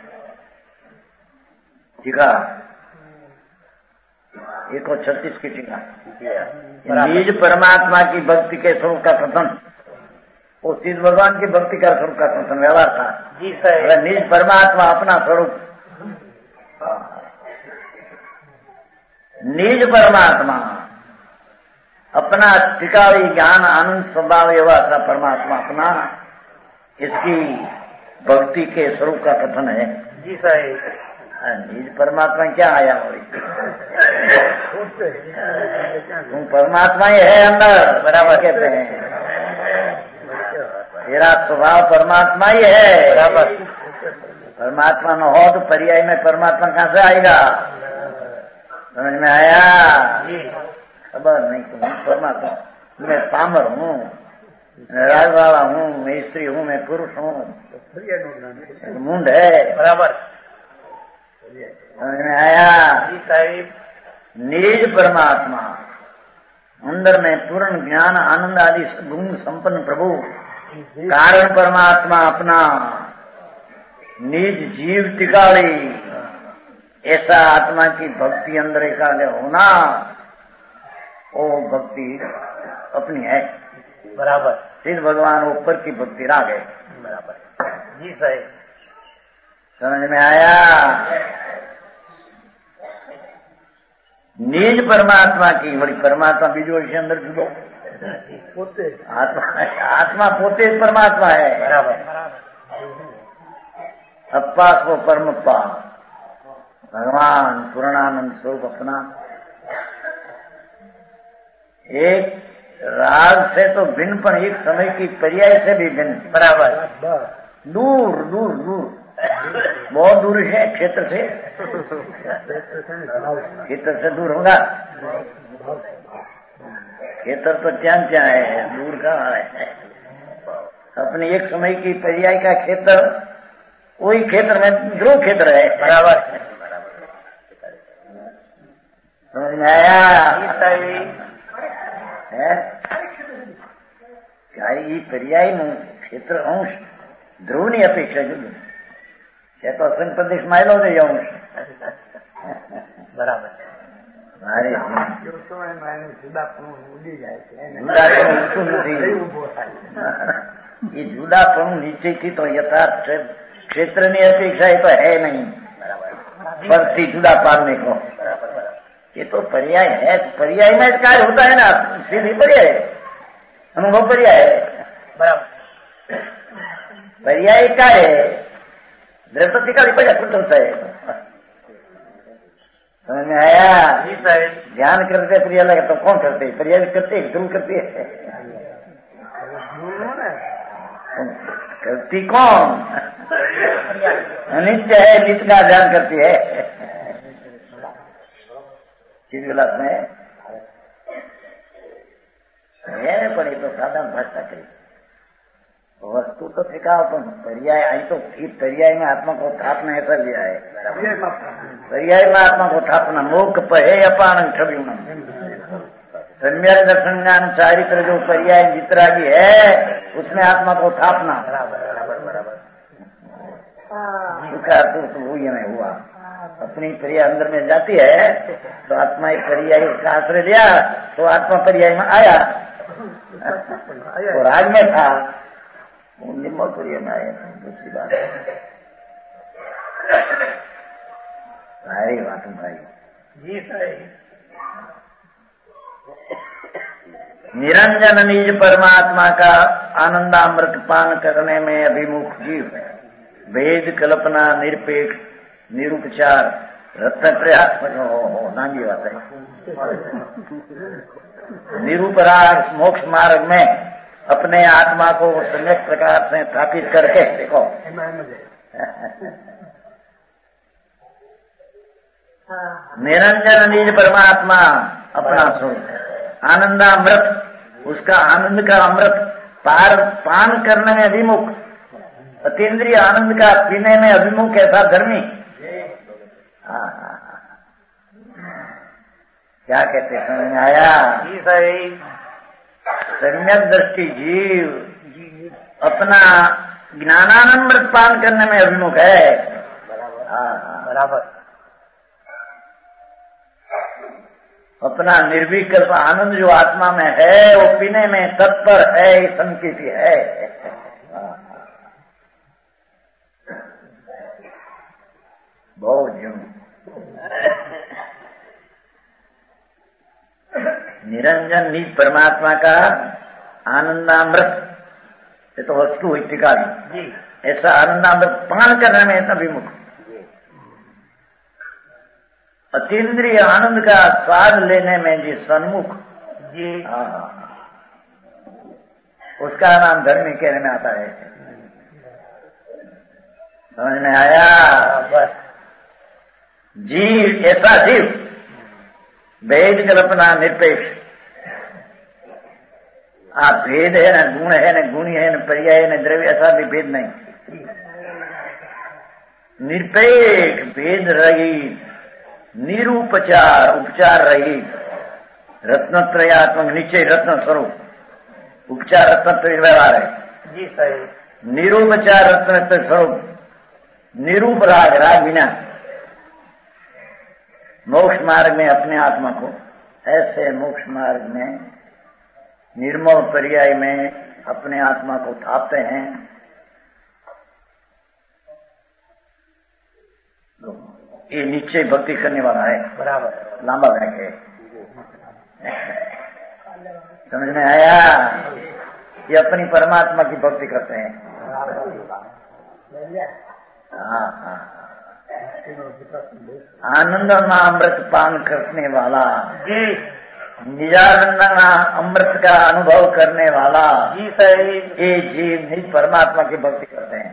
टीका 136 की टीका। निज परमात्मा की भक्ति के स्वरूप का कथन वो सिद्ध भगवान की भक्ति का स्वरूप का कथन व्यवहार था जी सर। निज परमात्मा अपना स्वरूप निज परमात्मा अपना टिकावी ज्ञान आनंद स्वभाव एवं परमात्मा अपना इसकी भक्ति के स्वरूप का कथन है जी सही। निज परमात्मा क्या आया तुम परमात्मा ही है अंदर बराबर कहते हैं। तेरा स्वभाव परमात्मा ही है बराबर। परमात्मा न हो तो पर्याय में परमात्मा कहाँ से आएगा। समझ में आया खबर नहीं तुम परमात्मा। मैं पामर हूँ राजवाड़ा हूँ मैं स्त्री हूँ मैं पुरुष हूँ मुंड है बराबर। समझ में आया निज परमात्मा अंदर में पूर्ण ज्ञान आनंद आदि गुण संपन्न प्रभु कारण परमात्मा अपना निज जीव टिकाड़ी ऐसा आत्मा की भक्ति अंदर एकाग्र होना वो भक्ति अपनी है बराबर। सिद्ध भगवान ऊपर की भक्ति राग है बराबर जी सही। समझ में आया। निज परमात्मा की बड़ी परमात्मा बीजो इसके अंदर जुड़ो आत्मा पोते परमात्मा है। अप्पा को परमप्पा भगवान पूर्णानंद स्वरूप अपना एक राग से तो भिन्न, पर एक समय की पर्याय से भी भिन्न। बराबर। दूर दूर दूर, बहुत दूर है क्षेत्र से दूर होगा। क्षेत्र तो क्या है, दूर कहाँ है। अपने एक समय की पर्याय का क्षेत्र, वही क्षेत्र में ध्रुव क्षेत्र है। बराबर समझ में आया है? क्या ये पर्याय क्षेत्र अंश ध्रुव नहीं अपेक्षा जो क्या तो असंग प्रदेश मायलो दे अंश। बराबर મારે ये जुदापणું નીચેથી તો यथार्थ क्षेत्रની अपेक्षा ये तो है नहीं। परથી जुदा पालने को ये तो पर्याय है। पर्याय में कार्य होता है ना, सीधी पर्याय अनुभव पर्याय है। बराबर पर्याय का है, बृहस्पति का पर्याय कुछ होता है। समझ में आया? ध्यान करते प्रिय लगे तो कौन करते? पर्याय करते ध्रुव करती है। करती कौन? नित्य है, नित्य का ध्यान करती है। चीज विलास में है पड़ी तो साधारण भाषा करी वस्तु तो सिखाओ, तुम पर्याय आई तो इस पर्याय में आत्मा को थापना ऐसा लिया है। पर्याय में आत्मा को थापना मोक पहे अपान छवि सम्यक दर्शन ज्ञान चारित्र जो पर्याय जितना भी है उसमें आत्मा को थापना। उसका तो वही में हुआ। अपनी पर्याय अंदर में जाती है तो आत्मा एक पर्याय का आश्रय लिया तो आत्मा पर्याय में आया। तो राग में था निर्मल पर्याय में आया। दूसरी बात सारी बात भाई जी सही। निरंजन निज परमात्मा का आनंदामृत पान करने में अभिमुख जीव है। वेद कल्पना निरपेक्ष निरुपचार रत्न प्रयास नांगी बात है। निरुपराग मोक्ष मार्ग में अपने आत्मा को सम्यक प्रकार से स्थापित करके देखो। निरंजन निज परमात्मा अपना स्वरूप आनंदामृत, उसका आनंद का अमृत पान करने में अभिमुख, अतीन्द्रिय आनंद का पीने में अभिमुख ऐसा धर्मी। क्या कहते समझ में आया? सम्यक दृष्टि जीव अपना ज्ञानानंद पान करने में अभिमुख है। बराबर अपना निर्विकल्प आनंद जो आत्मा में है वो पीने में तत्पर है, संकेत है। बहुत जूं निरंजन निज परमात्मा का आनंदामृत, ये तो वस्तु हुई टिका जी। ऐसा आनंदामृत पान करने में अभिमुख, अतीन्द्रिय आनंद का स्वाद लेने में जी सन्मुख जी। उसका नाम धर्मी कहने में आता है। समझ में आया? बस जीव ऐसा जीव भेद कल्पना निरपेक्ष। आप भेद है न गुण है न गुणी है न पर्याय है न द्रव्य, ऐसा भी भेद नहीं। निरपेक्ष भेद रहित निरूपचार उपचार रहित रत्नत्रयात्मक निश्चय रत्न स्वरूप। उपचार रत्नत्रय व्यवहार है जी सही। निरूपचार रत्नत्रय स्वरूप निरूप राग, राग बिना मोक्ष मार्ग में अपने आत्मा को ऐसे मोक्ष मार्ग में निर्मल पर्याय में अपने आत्मा को थापते हैं। ये निश्चय भक्ति करने वाला है। बराबर लंबा बैठ है। समझ में आया? ये अपनी परमात्मा की भक्ति करते हैं। हाँ हाँ, आनंद में अमृत पान करने वाला जी निजानंद में अमृत का अनुभव करने वाला जी सही ये जीव निज परमात्मा की भक्ति करते हैं।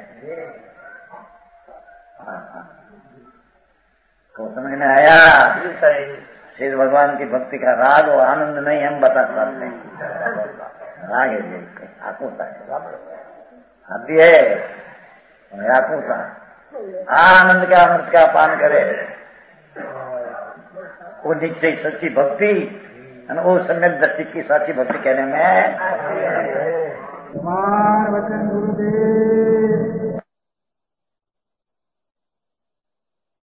तो समझ में आया? जी सही श्री भगवान की भक्ति का राग और आनंद नहीं हम बता सकते हैं। राग है आकुता है, हाथी है आकुता, आनंद का अमृत का पान करे वो निश्चय सच्ची भक्ति वो सम्यक दृष्टि की सच्ची भक्ति कहने में। कुमार वचन गुरुदेव।